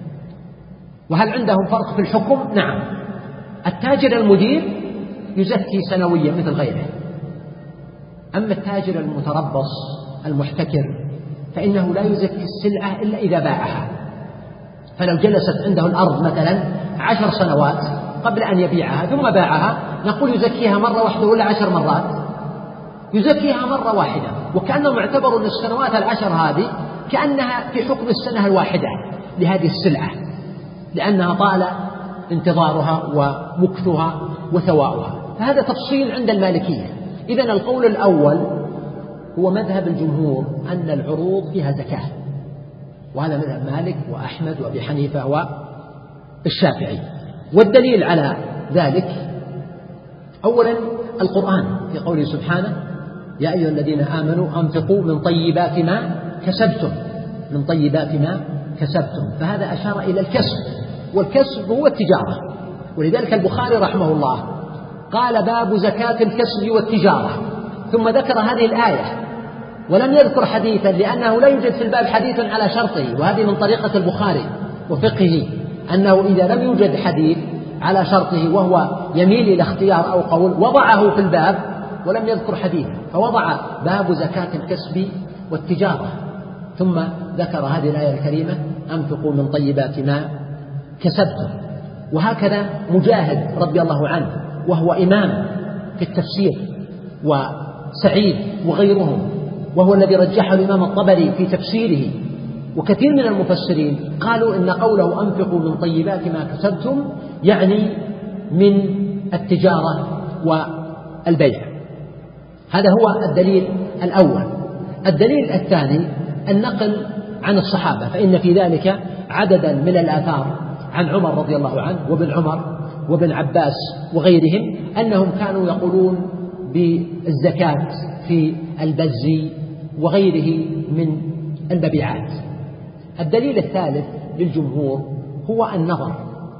وهل عندهم فرق في الحكم؟ نعم. التاجر المدير يزكي سنويا مثل غيره، أما التاجر المتربص المحتكر فإنه لا يزكي السلعة إلا إذا باعها. فلو جلست عنده الأرض مثلا عشر سنوات قبل أن يبيعها ثم باعها، نقول يزكيها مرة واحدة ولا عشر مرات؟ يزكيها مرة واحدة، وكأنهم اعتبروا أن السنوات العشر هذه كأنها في حكم السنة الواحدة لهذه السلعة، لأنها طال انتظارها ومكثها وثواؤها. فهذا تفصيل عند المالكية. إذن القول الأول هو مذهب الجمهور أن العروض فيها زكاة، وهذا مذهب مالك وأحمد وأبي حنيفة والشافعي. والدليل على ذلك أولا القرآن في قوله سبحانه: يا أيها الذين آمنوا أنفقوا من طيبات ما كسبتم، من طيبات ما كسبتم، فهذا أشار إلى الكسب، والكسب هو التجارة. ولذلك البخاري رحمه الله قال: باب زكاة الكسب والتجارة، ثم ذكر هذه الآية ولم يذكر حديثا، لأنه لا يوجد في الباب حديث على شرطه، وهذه من طريقة البخاري وفقهه، أنه إذا لم يوجد حديث على شرطه وهو يميل إلى اختيار أو قول وضعه في الباب ولم يذكر حديثا، فوضع باب زكاة الكسب والتجارة، ثم ذكر هذه الآية الكريمة: أنفقوا من طيبات ما كسبتم. وهكذا مجاهد رضي الله عنه وهو إمام في التفسير، وسعيد وغيرهم، وهو الذي رجحه الإمام الطبري في تفسيره، وكثير من المفسرين قالوا إن قوله أنفقوا من طيبات ما كسبتم يعني من التجارة والبيع. هذا هو الدليل الأول. الدليل الثاني النقل عن الصحابة، فإن في ذلك عددا من الآثار عن عمر رضي الله عنه وابن عمر وابن عباس وغيرهم أنهم كانوا يقولون بالزكاة في البز وغيره من المبيعات. الدليل الثالث للجمهور هو النظر،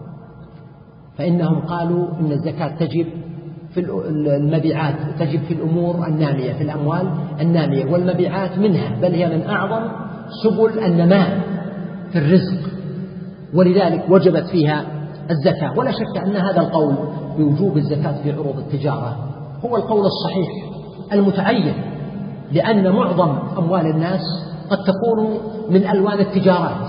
فإنهم قالوا إن الزكاة تجب في المبيعات، تجب في الأمور النامية، في الأموال النامية، والمبيعات منها، بل هي من أعظم سبل النماء في الرزق، ولذلك وجبت فيها الزكاة. ولا شك أن هذا القول بوجوب الزكاة في عروض التجارة هو القول الصحيح المتعين، لأن معظم أموال الناس قد تكون من ألوان التجارات.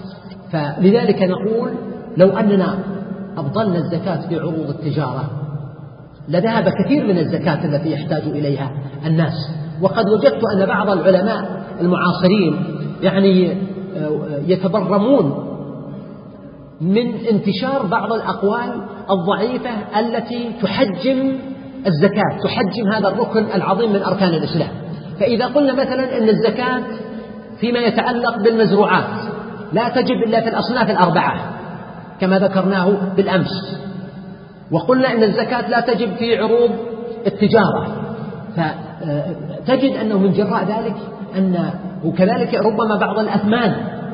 فلذلك نقول لو أننا أبطلنا الزكاة في عروض التجارة لذهب كثير من الزكاة التي يحتاج إليها الناس. وقد وجدت أن بعض العلماء المعاصرين يعني يتبرمون من انتشار بعض الأقوال الضعيفة التي تحجم الزكاة، تحجم هذا الركن العظيم من أركان الإسلام. فإذا قلنا مثلا أن الزكاة فيما يتعلق بالمزروعات لا تجب إلا في الأصناف الأربعة كما ذكرناه بالأمس، وقلنا أن الزكاة لا تجب في عروض التجارة، فتجد أنه من جراء ذلك أن وكذلك ربما بعض الأثمان،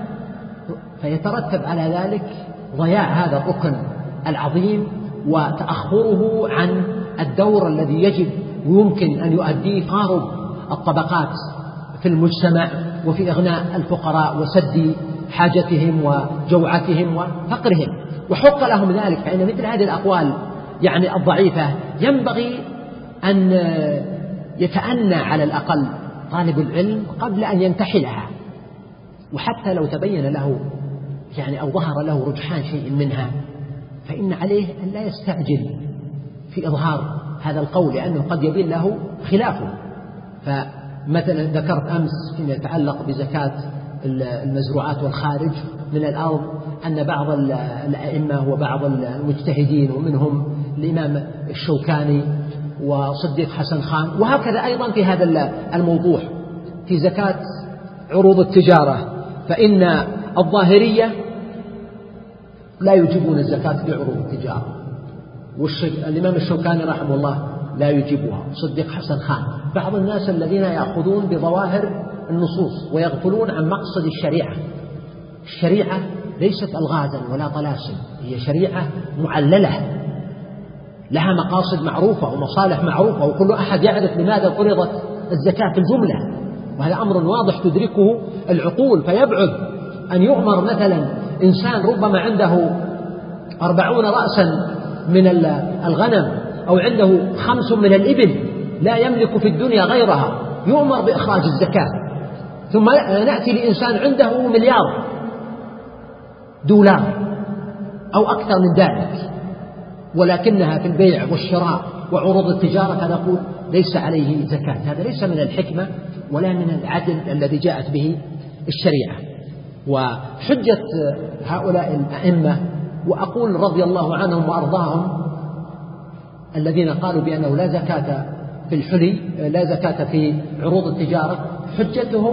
فيترتب على ذلك ضياع هذا الركن العظيم وتأخره عن الدور الذي يجب ويمكن أن يؤديه تقارب الطبقات في المجتمع وفي إغناء الفقراء وسد حاجتهم وجوعتهم وفقرهم، وحق لهم ذلك. فإن مثل هذه الأقوال يعني الضعيفة ينبغي أن يتأنى على الأقل طالب العلم قبل أن ينتحلها، وحتى لو تبين له يعني أو ظهر له رجحان شيء منها فإن عليه أن لا يستعجل في إظهار هذا القول، لأنه قد يبين له خلافه. فمثلا ذكرت أمس فيما يتعلق بزكاة المزروعات والخارج من الأرض أن بعض الأئمة وبعض المجتهدين ومنهم الإمام الشوكاني وصديق حسن خان، وهكذا أيضا في هذا الموضوع في زكاة عروض التجارة، فإن الظاهرية لا يجيبون الزكاة في عروض التجارة، والإمام الشوكاني رحمه الله لا يجيبها، صديق حسن خان. بعض الناس الذين يأخذون بظواهر النصوص ويغفلون عن مقصد الشريعة. الشريعة ليست ألغازا ولا طلاسم، هي شريعة معللة لها مقاصد معروفة ومصالح معروفة، وكل أحد يعرف لماذا فرضت الزكاة في الجملة، وهذا أمر واضح تدركه العقول. فيبعد أن يؤمر مثلا إنسان ربما عنده أربعون رأسا من الغنم أو عنده خمس من الإبل لا يملك في الدنيا غيرها، يؤمر بإخراج الزكاة، ثم نأتي لإنسان عنده مليار دولار أو أكثر من ذلك ولكنها في البيع والشراء وعروض التجارة فنقول ليس عليه زكاة. هذا ليس من الحكمة ولا من العدل الذي جاءت به الشريعة. وحجة هؤلاء الأئمة، وأقول رضي الله عنهم وأرضاهم، الذين قالوا بأنه لا زكاة في الحلي لا زكاة في عروض التجارة، حجتهم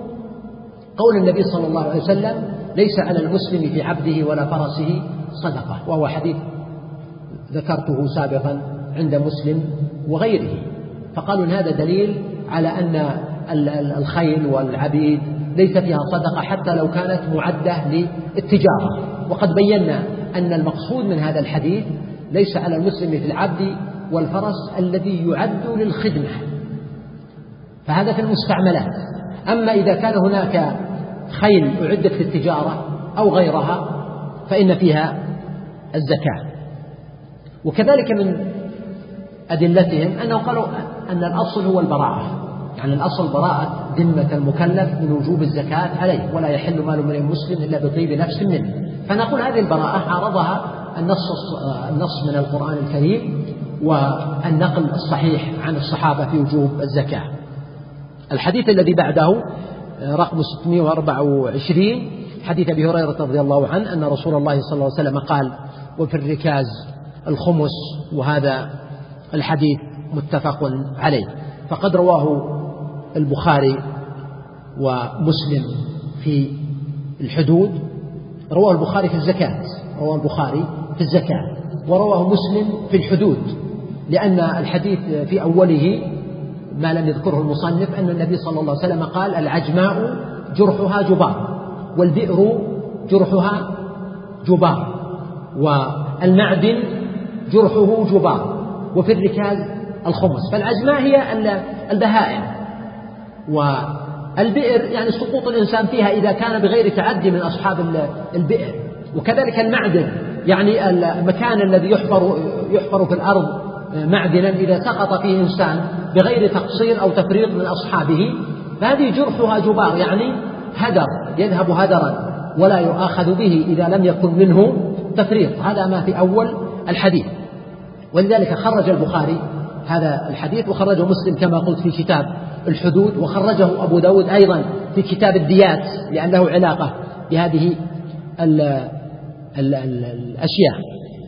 قول النبي صلى الله عليه وسلم ليس على المسلم في عبده ولا فرسه صدقة، وهو حديث ذكرته سابقا عند مسلم وغيره. فقالوا إن هذا دليل على أن الخيل والعبيد ليس فيها صدقة حتى لو كانت معدة للتجارة. وقد بينا أن المقصود من هذا الحديث ليس على المسلم في العبد والفرس الذي يعد للخدمة، فهذا في المستعملات. أما إذا كان هناك خيل أعدت في التجارة أو غيرها فإن فيها الزكاة. وكذلك من أدلتهم أنه قالوا أن الأصل هو البراءة، يعني الأصل براءة ذمة المكلف من وجوب الزكاة عليه، ولا يحل مال امرئ مسلم إلا بطيب نفس منه. فنقول هذه البراءة عارضها النص النص من القرآن الكريم والنقل الصحيح عن الصحابة في وجوب الزكاة. الحديث الذي بعده رقم ستمائة وأربعة وعشرين حديث أبي هريرة رضي الله عنه أن رسول الله صلى الله عليه وسلم قال وفي الركاز الخمس، وهذا الحديث متفق عليه. فقد رواه البخاري ومسلم في الحدود، رواه البخاري في الزكاة رواه البخاري في الزكاة ورواه مسلم في الحدود، لأن الحديث في أوله ما لم يذكره المصنف أن النبي صلى الله عليه وسلم قال العجماء جرحها جبار، والبئر جرحها جبار، والمعدن جرحه جبار، وفي الركاز الخمس. فالعجماء هي البهائم، والبئر يعني سقوط الإنسان فيها إذا كان بغير تعدي من أصحاب البئر، وكذلك المعدن يعني المكان الذي يحفر, يحفر في الأرض معدنا إذا سقط فيه إنسان بغير تقصير أو تفريط من أصحابه فهذه جرحها جبار، يعني هدر يذهب هدرا ولا يؤاخذ به إذا لم يكن منه تفريط. هذا ما في أول الحديث، ولذلك خرج البخاري هذا الحديث وخرجه مسلم كما قلت في كتاب الحدود، وخرجه أبو داود أيضا في كتاب الديات لأنه علاقة بهذه ال ال ال الأشياء.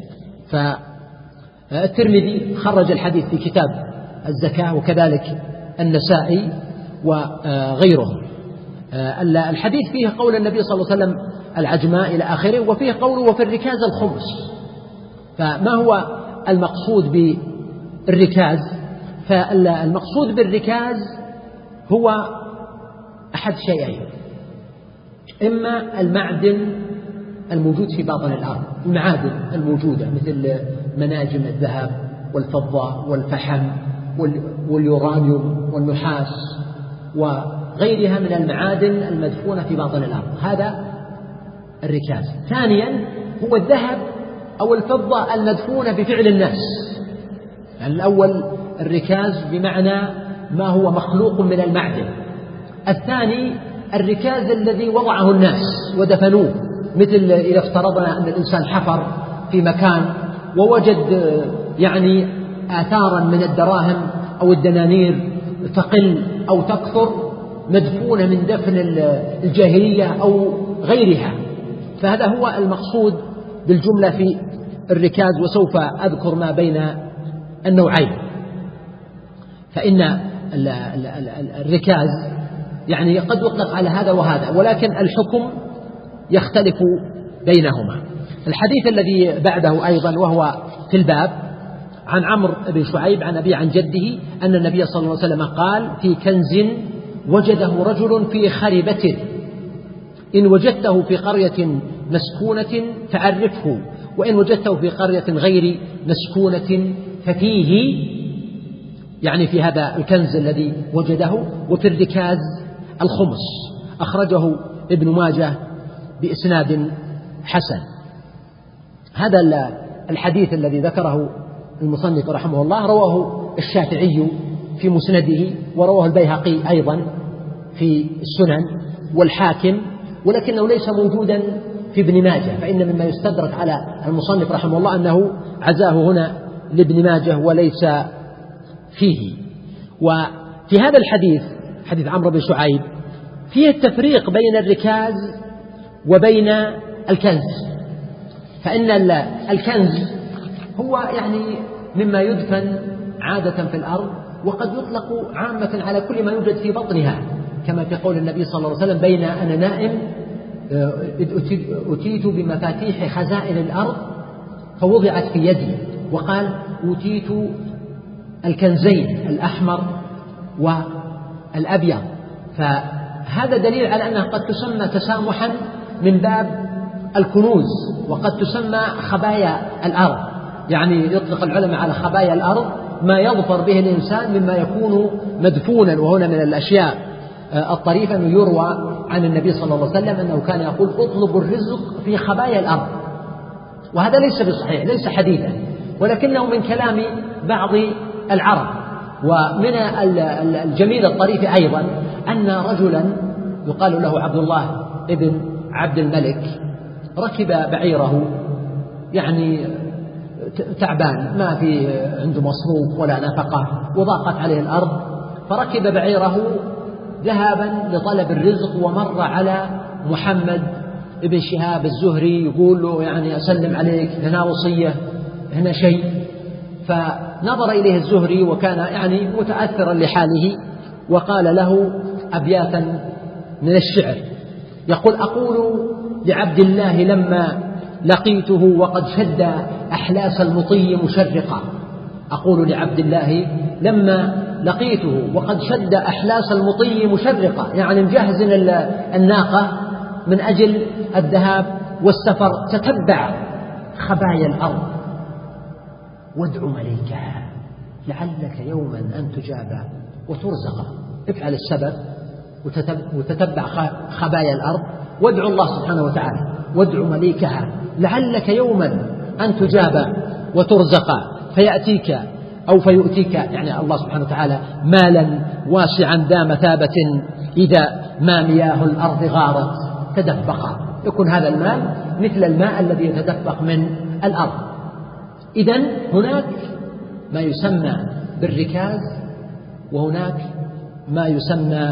فالترمذي خرج الحديث في كتاب الزكاة وكذلك النسائي وغيرهم. الحديث فيه قول النبي صلى الله عليه وسلم العجماء إلى آخره، وفيه قوله وفي الركاز الخمس. فما هو المقصود بالركاز؟ فالمقصود بالركاز هو أحد شيئين: إما المعدن الموجود في باطن الأرض، المعادن الموجودة مثل مناجم الذهب والفضة والفحم واليورانيوم والنحاس وغيرها من المعادن المدفونة في باطن الأرض، هذا الركاز. ثانيا هو الذهب أو الفضة المدفونة بفعل الناس. يعني الأول الركاز بمعنى ما هو مخلوق من المعدن، الثاني الركاز الذي وضعه الناس ودفنوه، مثل إذا افترضنا أن الإنسان حفر في مكان ووجد يعني آثارا من الدراهم أو الدنانير تقل أو تكثر مدفونة من دفن الجاهلية أو غيرها، فهذا هو المقصود بالجملة في الركاز. وسوف أذكر ما بين النوعين. فإن الركاز يعني قد يطلق على هذا وهذا، ولكن الحكم يختلف بينهما. الحديث الذي بعده أيضا وهو في الباب عن عمرو بن شعيب عن أبي عن جده أن النبي صلى الله عليه وسلم قال: في كنز وجده رجل في خربة، إن وجدته في قرية مسكونة فعرفه، وإن وجدته في قرية غير مسكونة ففيه، يعني في هذا الكنز الذي وجده. وفي الركاز الخمس. أخرجه ابن ماجه بإسناد حسن. هذا الحديث الذي ذكره المصنف رحمه الله رواه الشافعي في مسنده، ورواه البيهقي أيضا في السنن والحاكم، ولكنه ليس موجودا في ابن ماجه، فإن مما يستدرك على المصنف رحمه الله أنه عزاه هنا لابن ماجه وليس فيه. وفي هذا الحديث حديث عمرو بن شعيب فيه التفريق بين الركاز وبين الكنز. فإن الكنز هو يعني مما يدفن عادة في الأرض، وقد يطلق عامة على كل ما يوجد في بطنها، كما في قول النبي صلى الله عليه وسلم: بين أنا نائم أتيت بمفاتيح خزائن الأرض فوضعت في يدي، وقال: أتيت الكنزين الأحمر والأبيض. فهذا دليل على أنها قد تسمى تسامحا من باب الكنوز، وقد تسمى خبايا الأرض، يعني يطلق العلماء على خبايا الأرض ما يظفر به الإنسان مما يكون مدفونا. وهنا من الأشياء الطريفة أنه يروى عن النبي صلى الله عليه وسلم أنه كان يقول: اطلبوا الرزق في خبايا الأرض. وهذا ليس بصحيح، ليس حديثا، ولكنه من كلام بعض العرب. ومن الجميل الطريف أيضا أن رجلا يقال له عبد الله ابن عبد الملك ركب بعيره، يعني تعبان ما في عنده مصروف ولا نفقة وضاقت عليه الأرض، فركب بعيره ذهابا لطلب الرزق، ومر على محمد ابن شهاب الزهري يقول له: يعني أسلم عليك، هنا وصية، هنا شيء. فنظر إليه الزهري وكان يعني متأثرا لحاله، وقال له أبياتا من الشعر يقول: أقول لعبد الله لما لقيته وقد شد أحلاس المطي مشرقا. أقول لعبد الله لما لقيته وقد شد أحلاس المطي مشرقا، يعني مجهز الناقة من أجل الذهاب والسفر. تتبع خبايا الأرض وادع مليكها لعلك يوما أن تجاب وترزق. افعل السبب وتتبع خبايا الأرض، وادعو الله سبحانه وتعالى، وادع مليكها لعلك يوما أن تجاب وترزق فيأتيك أو فيؤتيك يعني الله سبحانه وتعالى مالا واسعا ذا مثابة إذا ما مياه الأرض غارت تدفقا، يكون هذا المال مثل الماء الذي يتدفق من الأرض. إذن هناك ما يسمى بالركاز وهناك ما يسمى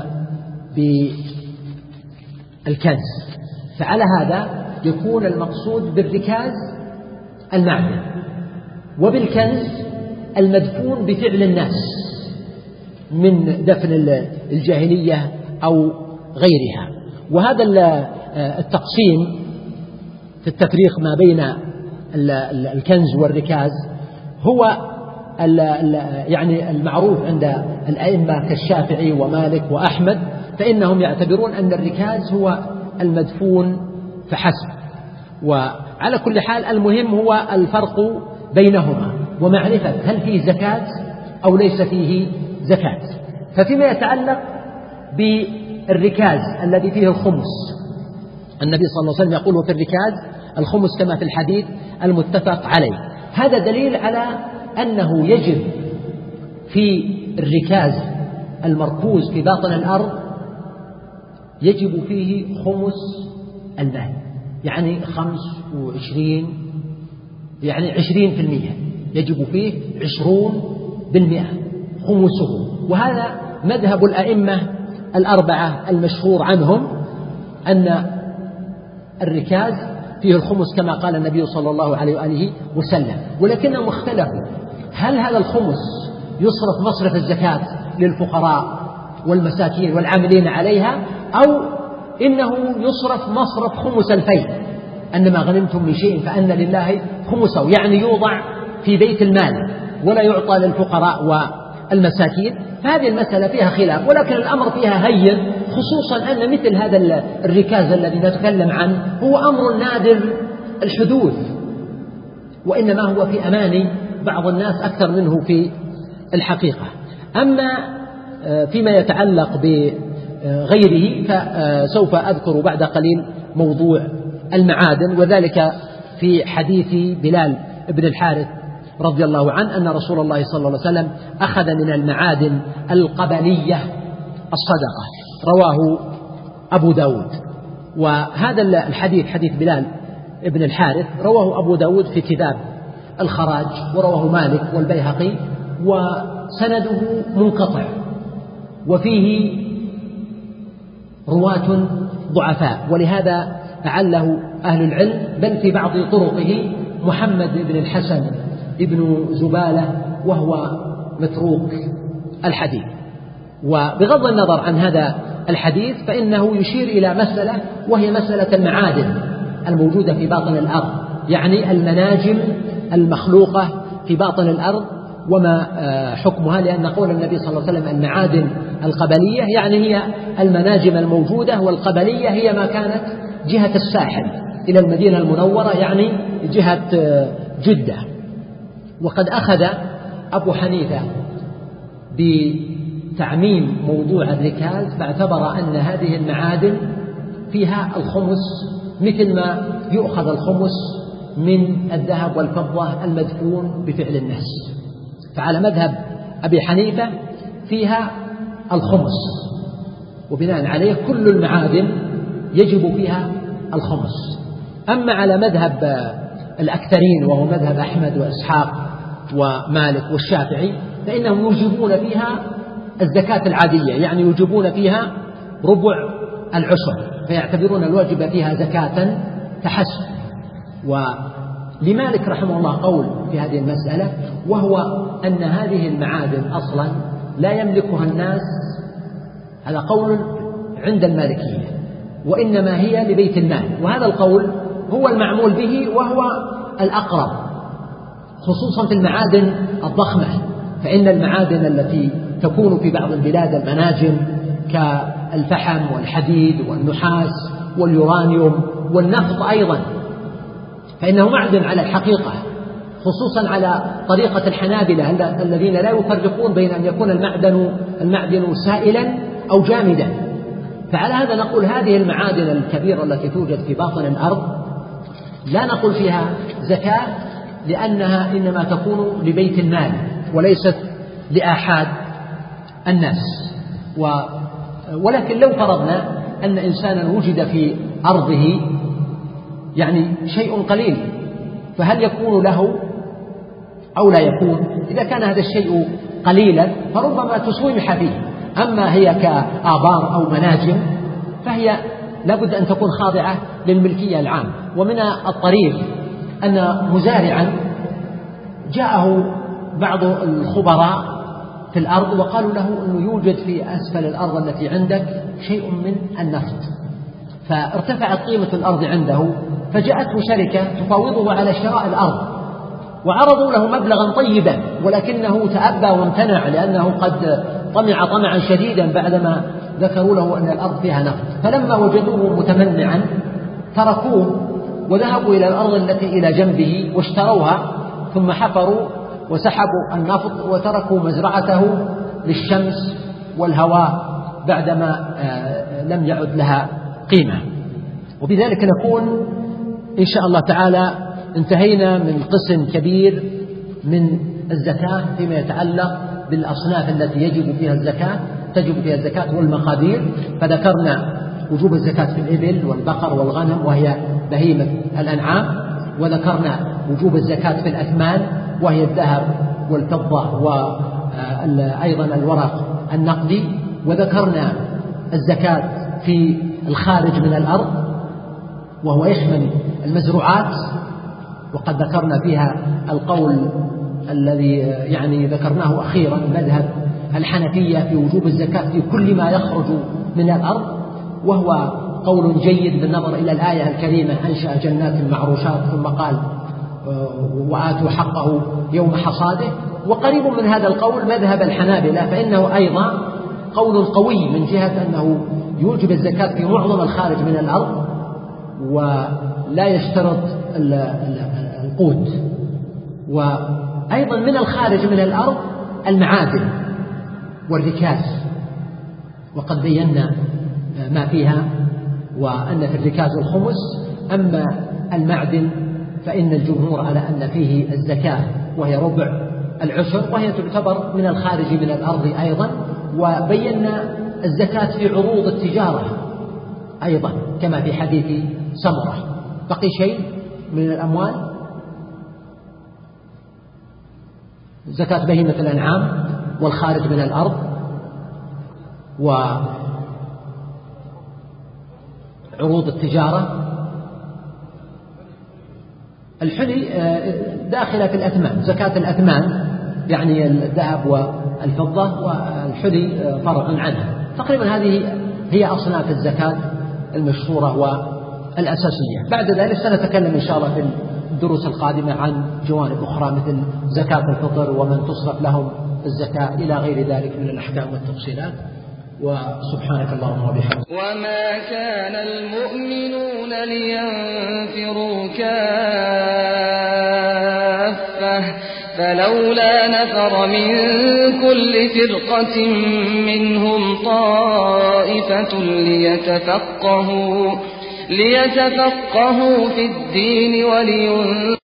بالكنز. فعلى هذا يكون المقصود بالركاز المعدن، وبالكنز المدفون بفعل الناس من دفن الجاهلية أو غيرها. وهذا التقسيم في التفريق ما بين الكنز والركاز هو يعني المعروف عند الأئمة كالشافعي ومالك وأحمد، فإنهم يعتبرون أن الركاز هو المدفون فحسب. وعلى كل حال المهم هو الفرق بينهما ومعرفة هل فيه زكاة أو ليس فيه زكاة. ففيما يتعلق بالركاز الذي فيه الخمس، النبي صلى الله عليه وسلم يقول في الركاز الخمس كما في الحديث المتفق عليه. هذا دليل على أنه يجب في الركاز المركوز في باطن الأرض يجب فيه خمس المال، يعني خمس وعشرين يعني عشرين في المئة، يجب فيه عشرون بالمئة خمسه. وهذا مذهب الأئمة الأربعة المشهور عنهم أن الركاز فيه الخمس كما قال النبي صلى الله عليه وآله وسلم. ولكنهم اختلفوا هل هذا الخمس يصرف مصرف الزكاة للفقراء والمساكين والعاملين عليها، أو إنه يصرف مصرف خمس الفيء، أن ما غنمتم من شيء فأن لله خمسه، يعني يوضع في بيت المال ولا يعطى للفقراء والمساكين. فهذه المسألة فيها خلاف، ولكن الأمر فيها هين، خصوصا أن مثل هذا الركاز الذي نتكلم عنه هو أمر نادر الحدوث، وإنما هو في أمان بعض الناس أكثر منه في الحقيقة. أما فيما يتعلق بغيره فسوف أذكر بعد قليل موضوع المعادن، وذلك في حديث بلال بن الحارث رضي الله عنه أن رسول الله صلى الله عليه وسلم أخذ من المعادن القبلية الصدقة، رواه أبو داود. وهذا الحديث حديث بلال بن الحارث رواه أبو داود في كتاب الخراج، ورواه مالك والبيهقي، وسنده منقطع وفيه رواة ضعفاء، ولهذا أعله أهل العلم، بل في بعض طرقه محمد بن الحسن ابن زبالة وهو متروك الحديث. وبغض النظر عن هذا الحديث فإنه يشير إلى مسألة، وهي مسألة المعادن الموجودة في باطن الأرض، يعني المناجم المخلوقة في باطن الأرض وما حكمها، لأن قول النبي صلى الله عليه وسلم المعادن القبلية يعني هي المناجم الموجودة، والقبلية هي ما كانت جهة الساحل إلى المدينة المنورة، يعني جهة جدة. وقد أخذ أبو حنيفة بتعميم موضوع الركاز، فاعتبر أن هذه المعادن فيها الخمس مثل ما يؤخذ الخمس من الذهب والفضة المدفون بفعل الناس. فعلى مذهب أبي حنيفة فيها الخمس، وبناء عليه كل المعادن يجب فيها الخمس. أما على مذهب الأكثرين وهو مذهب أحمد وإسحاق ومالك والشافعي فإنهم يوجبون فيها الزكاة العادية، يعني يوجبون فيها ربع العشر، فيعتبرون الواجب فيها زكاة فحسب. ولمالك رحمه الله قول في هذه المسألة، وهو أن هذه المعادن أصلا لا يملكها الناس، هذا قول عند المالكية، وإنما هي لبيت المال. وهذا القول هو المعمول به وهو الأقرب، خصوصا في المعادن الضخمة، فإن المعادن التي تكون في بعض البلاد المناجم كالفحم والحديد والنحاس واليورانيوم والنفط أيضا، فإنه معدن على الحقيقة، خصوصا على طريقة الحنابلة الذين لا يفرقون بين أن يكون المعدن المعدن سائلا أو جامدا. فعلى هذا نقول هذه المعادن الكبيرة التي توجد في باطن الأرض لا نقول فيها زكاة لأنها إنما تكون لبيت المال وليست لآحاد الناس. و ولكن لو فرضنا أن إنسانا وجد في أرضه يعني شيء قليل، فهل يكون له أو لا يكون؟ إذا كان هذا الشيء قليلا فربما تسومح فيه. أما هي كآبار أو مناجم فهي لابد أن تكون خاضعة للملكية العامة. ومن الطريف أن مزارعا جاءه بعض الخبراء في الأرض وقالوا له أنه يوجد في أسفل الأرض التي عندك شيء من النفط، فارتفعت قيمة الأرض عنده، فجاءته شركة تفاوضه على شراء الأرض وعرضوا له مبلغا طيبا، ولكنه تأبى وامتنع لأنه قد طمع طمعا شديدا بعدما ذكروا له أن الأرض فيها نفط. فلما وجدوه متمنعا تركوه وذهبوا إلى الأرض التي إلى جنبه واشتروها، ثم حفروا وسحبوا النفط وتركوا مزرعته للشمس والهواء بعدما لم يعد لها قيمة. وبذلك نكون إن شاء الله تعالى انتهينا من قسم كبير من الزكاة فيما يتعلق بالأصناف التي يجب فيها الزكاة تجب فيها الزكاة والمقادير. فذكرنا وجوب الزكاة في الإبل والبقر والغنم وهي بهيمة الأنعام، وذكرنا وجوب الزكاة في الأثمان وهي الذهب والفضة وأيضا الورق النقدي، وذكرنا الزكاة في الخارج من الأرض وهو يشمل المزروعات، وقد ذكرنا فيها القول الذي يعني ذكرناه أخيرا مذهب الحنفية في وجوب الزكاة في كل ما يخرج من الأرض، وهو قول جيد بالنظر إلى الآية الكريمة أنشأ جنات معروشات ثم قال وآتوا حقه يوم حصاده. وقريب من هذا القول مذهب الحنابلة، فإنه أيضا قول قوي من جهة أنه يوجب الزكاة في معظم الخارج من الأرض ولا يشترط القوت. وأيضا من الخارج من الأرض المعادن والركاز، وقد بينا ما فيها وأن في الركاز الخمس. أما المعدن فإن الجمهور على أن فيه الزكاة وهي ربع العشر، وهي تعتبر من الخارج من الأرض أيضا. وبينا الزكاة في عروض التجارة أيضا كما في حديث سمرة. بقي شيء من الأموال؟ زكاة بهيمة الأنعام والخارج من الأرض وعروض التجارة. الحلي داخلة في الأثمان، زكاة الأثمان يعني الذهب والفضة، والحلي فرع عنها. تقريبا هذه هي أصناف الزكاة المشهورة والأساسية. بعد ذلك سنتكلم إن شاء الله في الدروس القادمة عن جوانب أخرى مثل زكاة الفطر ومن تصرف لهم الزكاة إلى غير ذلك من الأحكام والتفصيلات. وسبحانك اللهم وبحمدك. وما كان المؤمنون لينفروا كافة فلولا نفر من كل فرقة منهم طائفة ليتفقهوا ليتفقهوا في الدين ولينذروا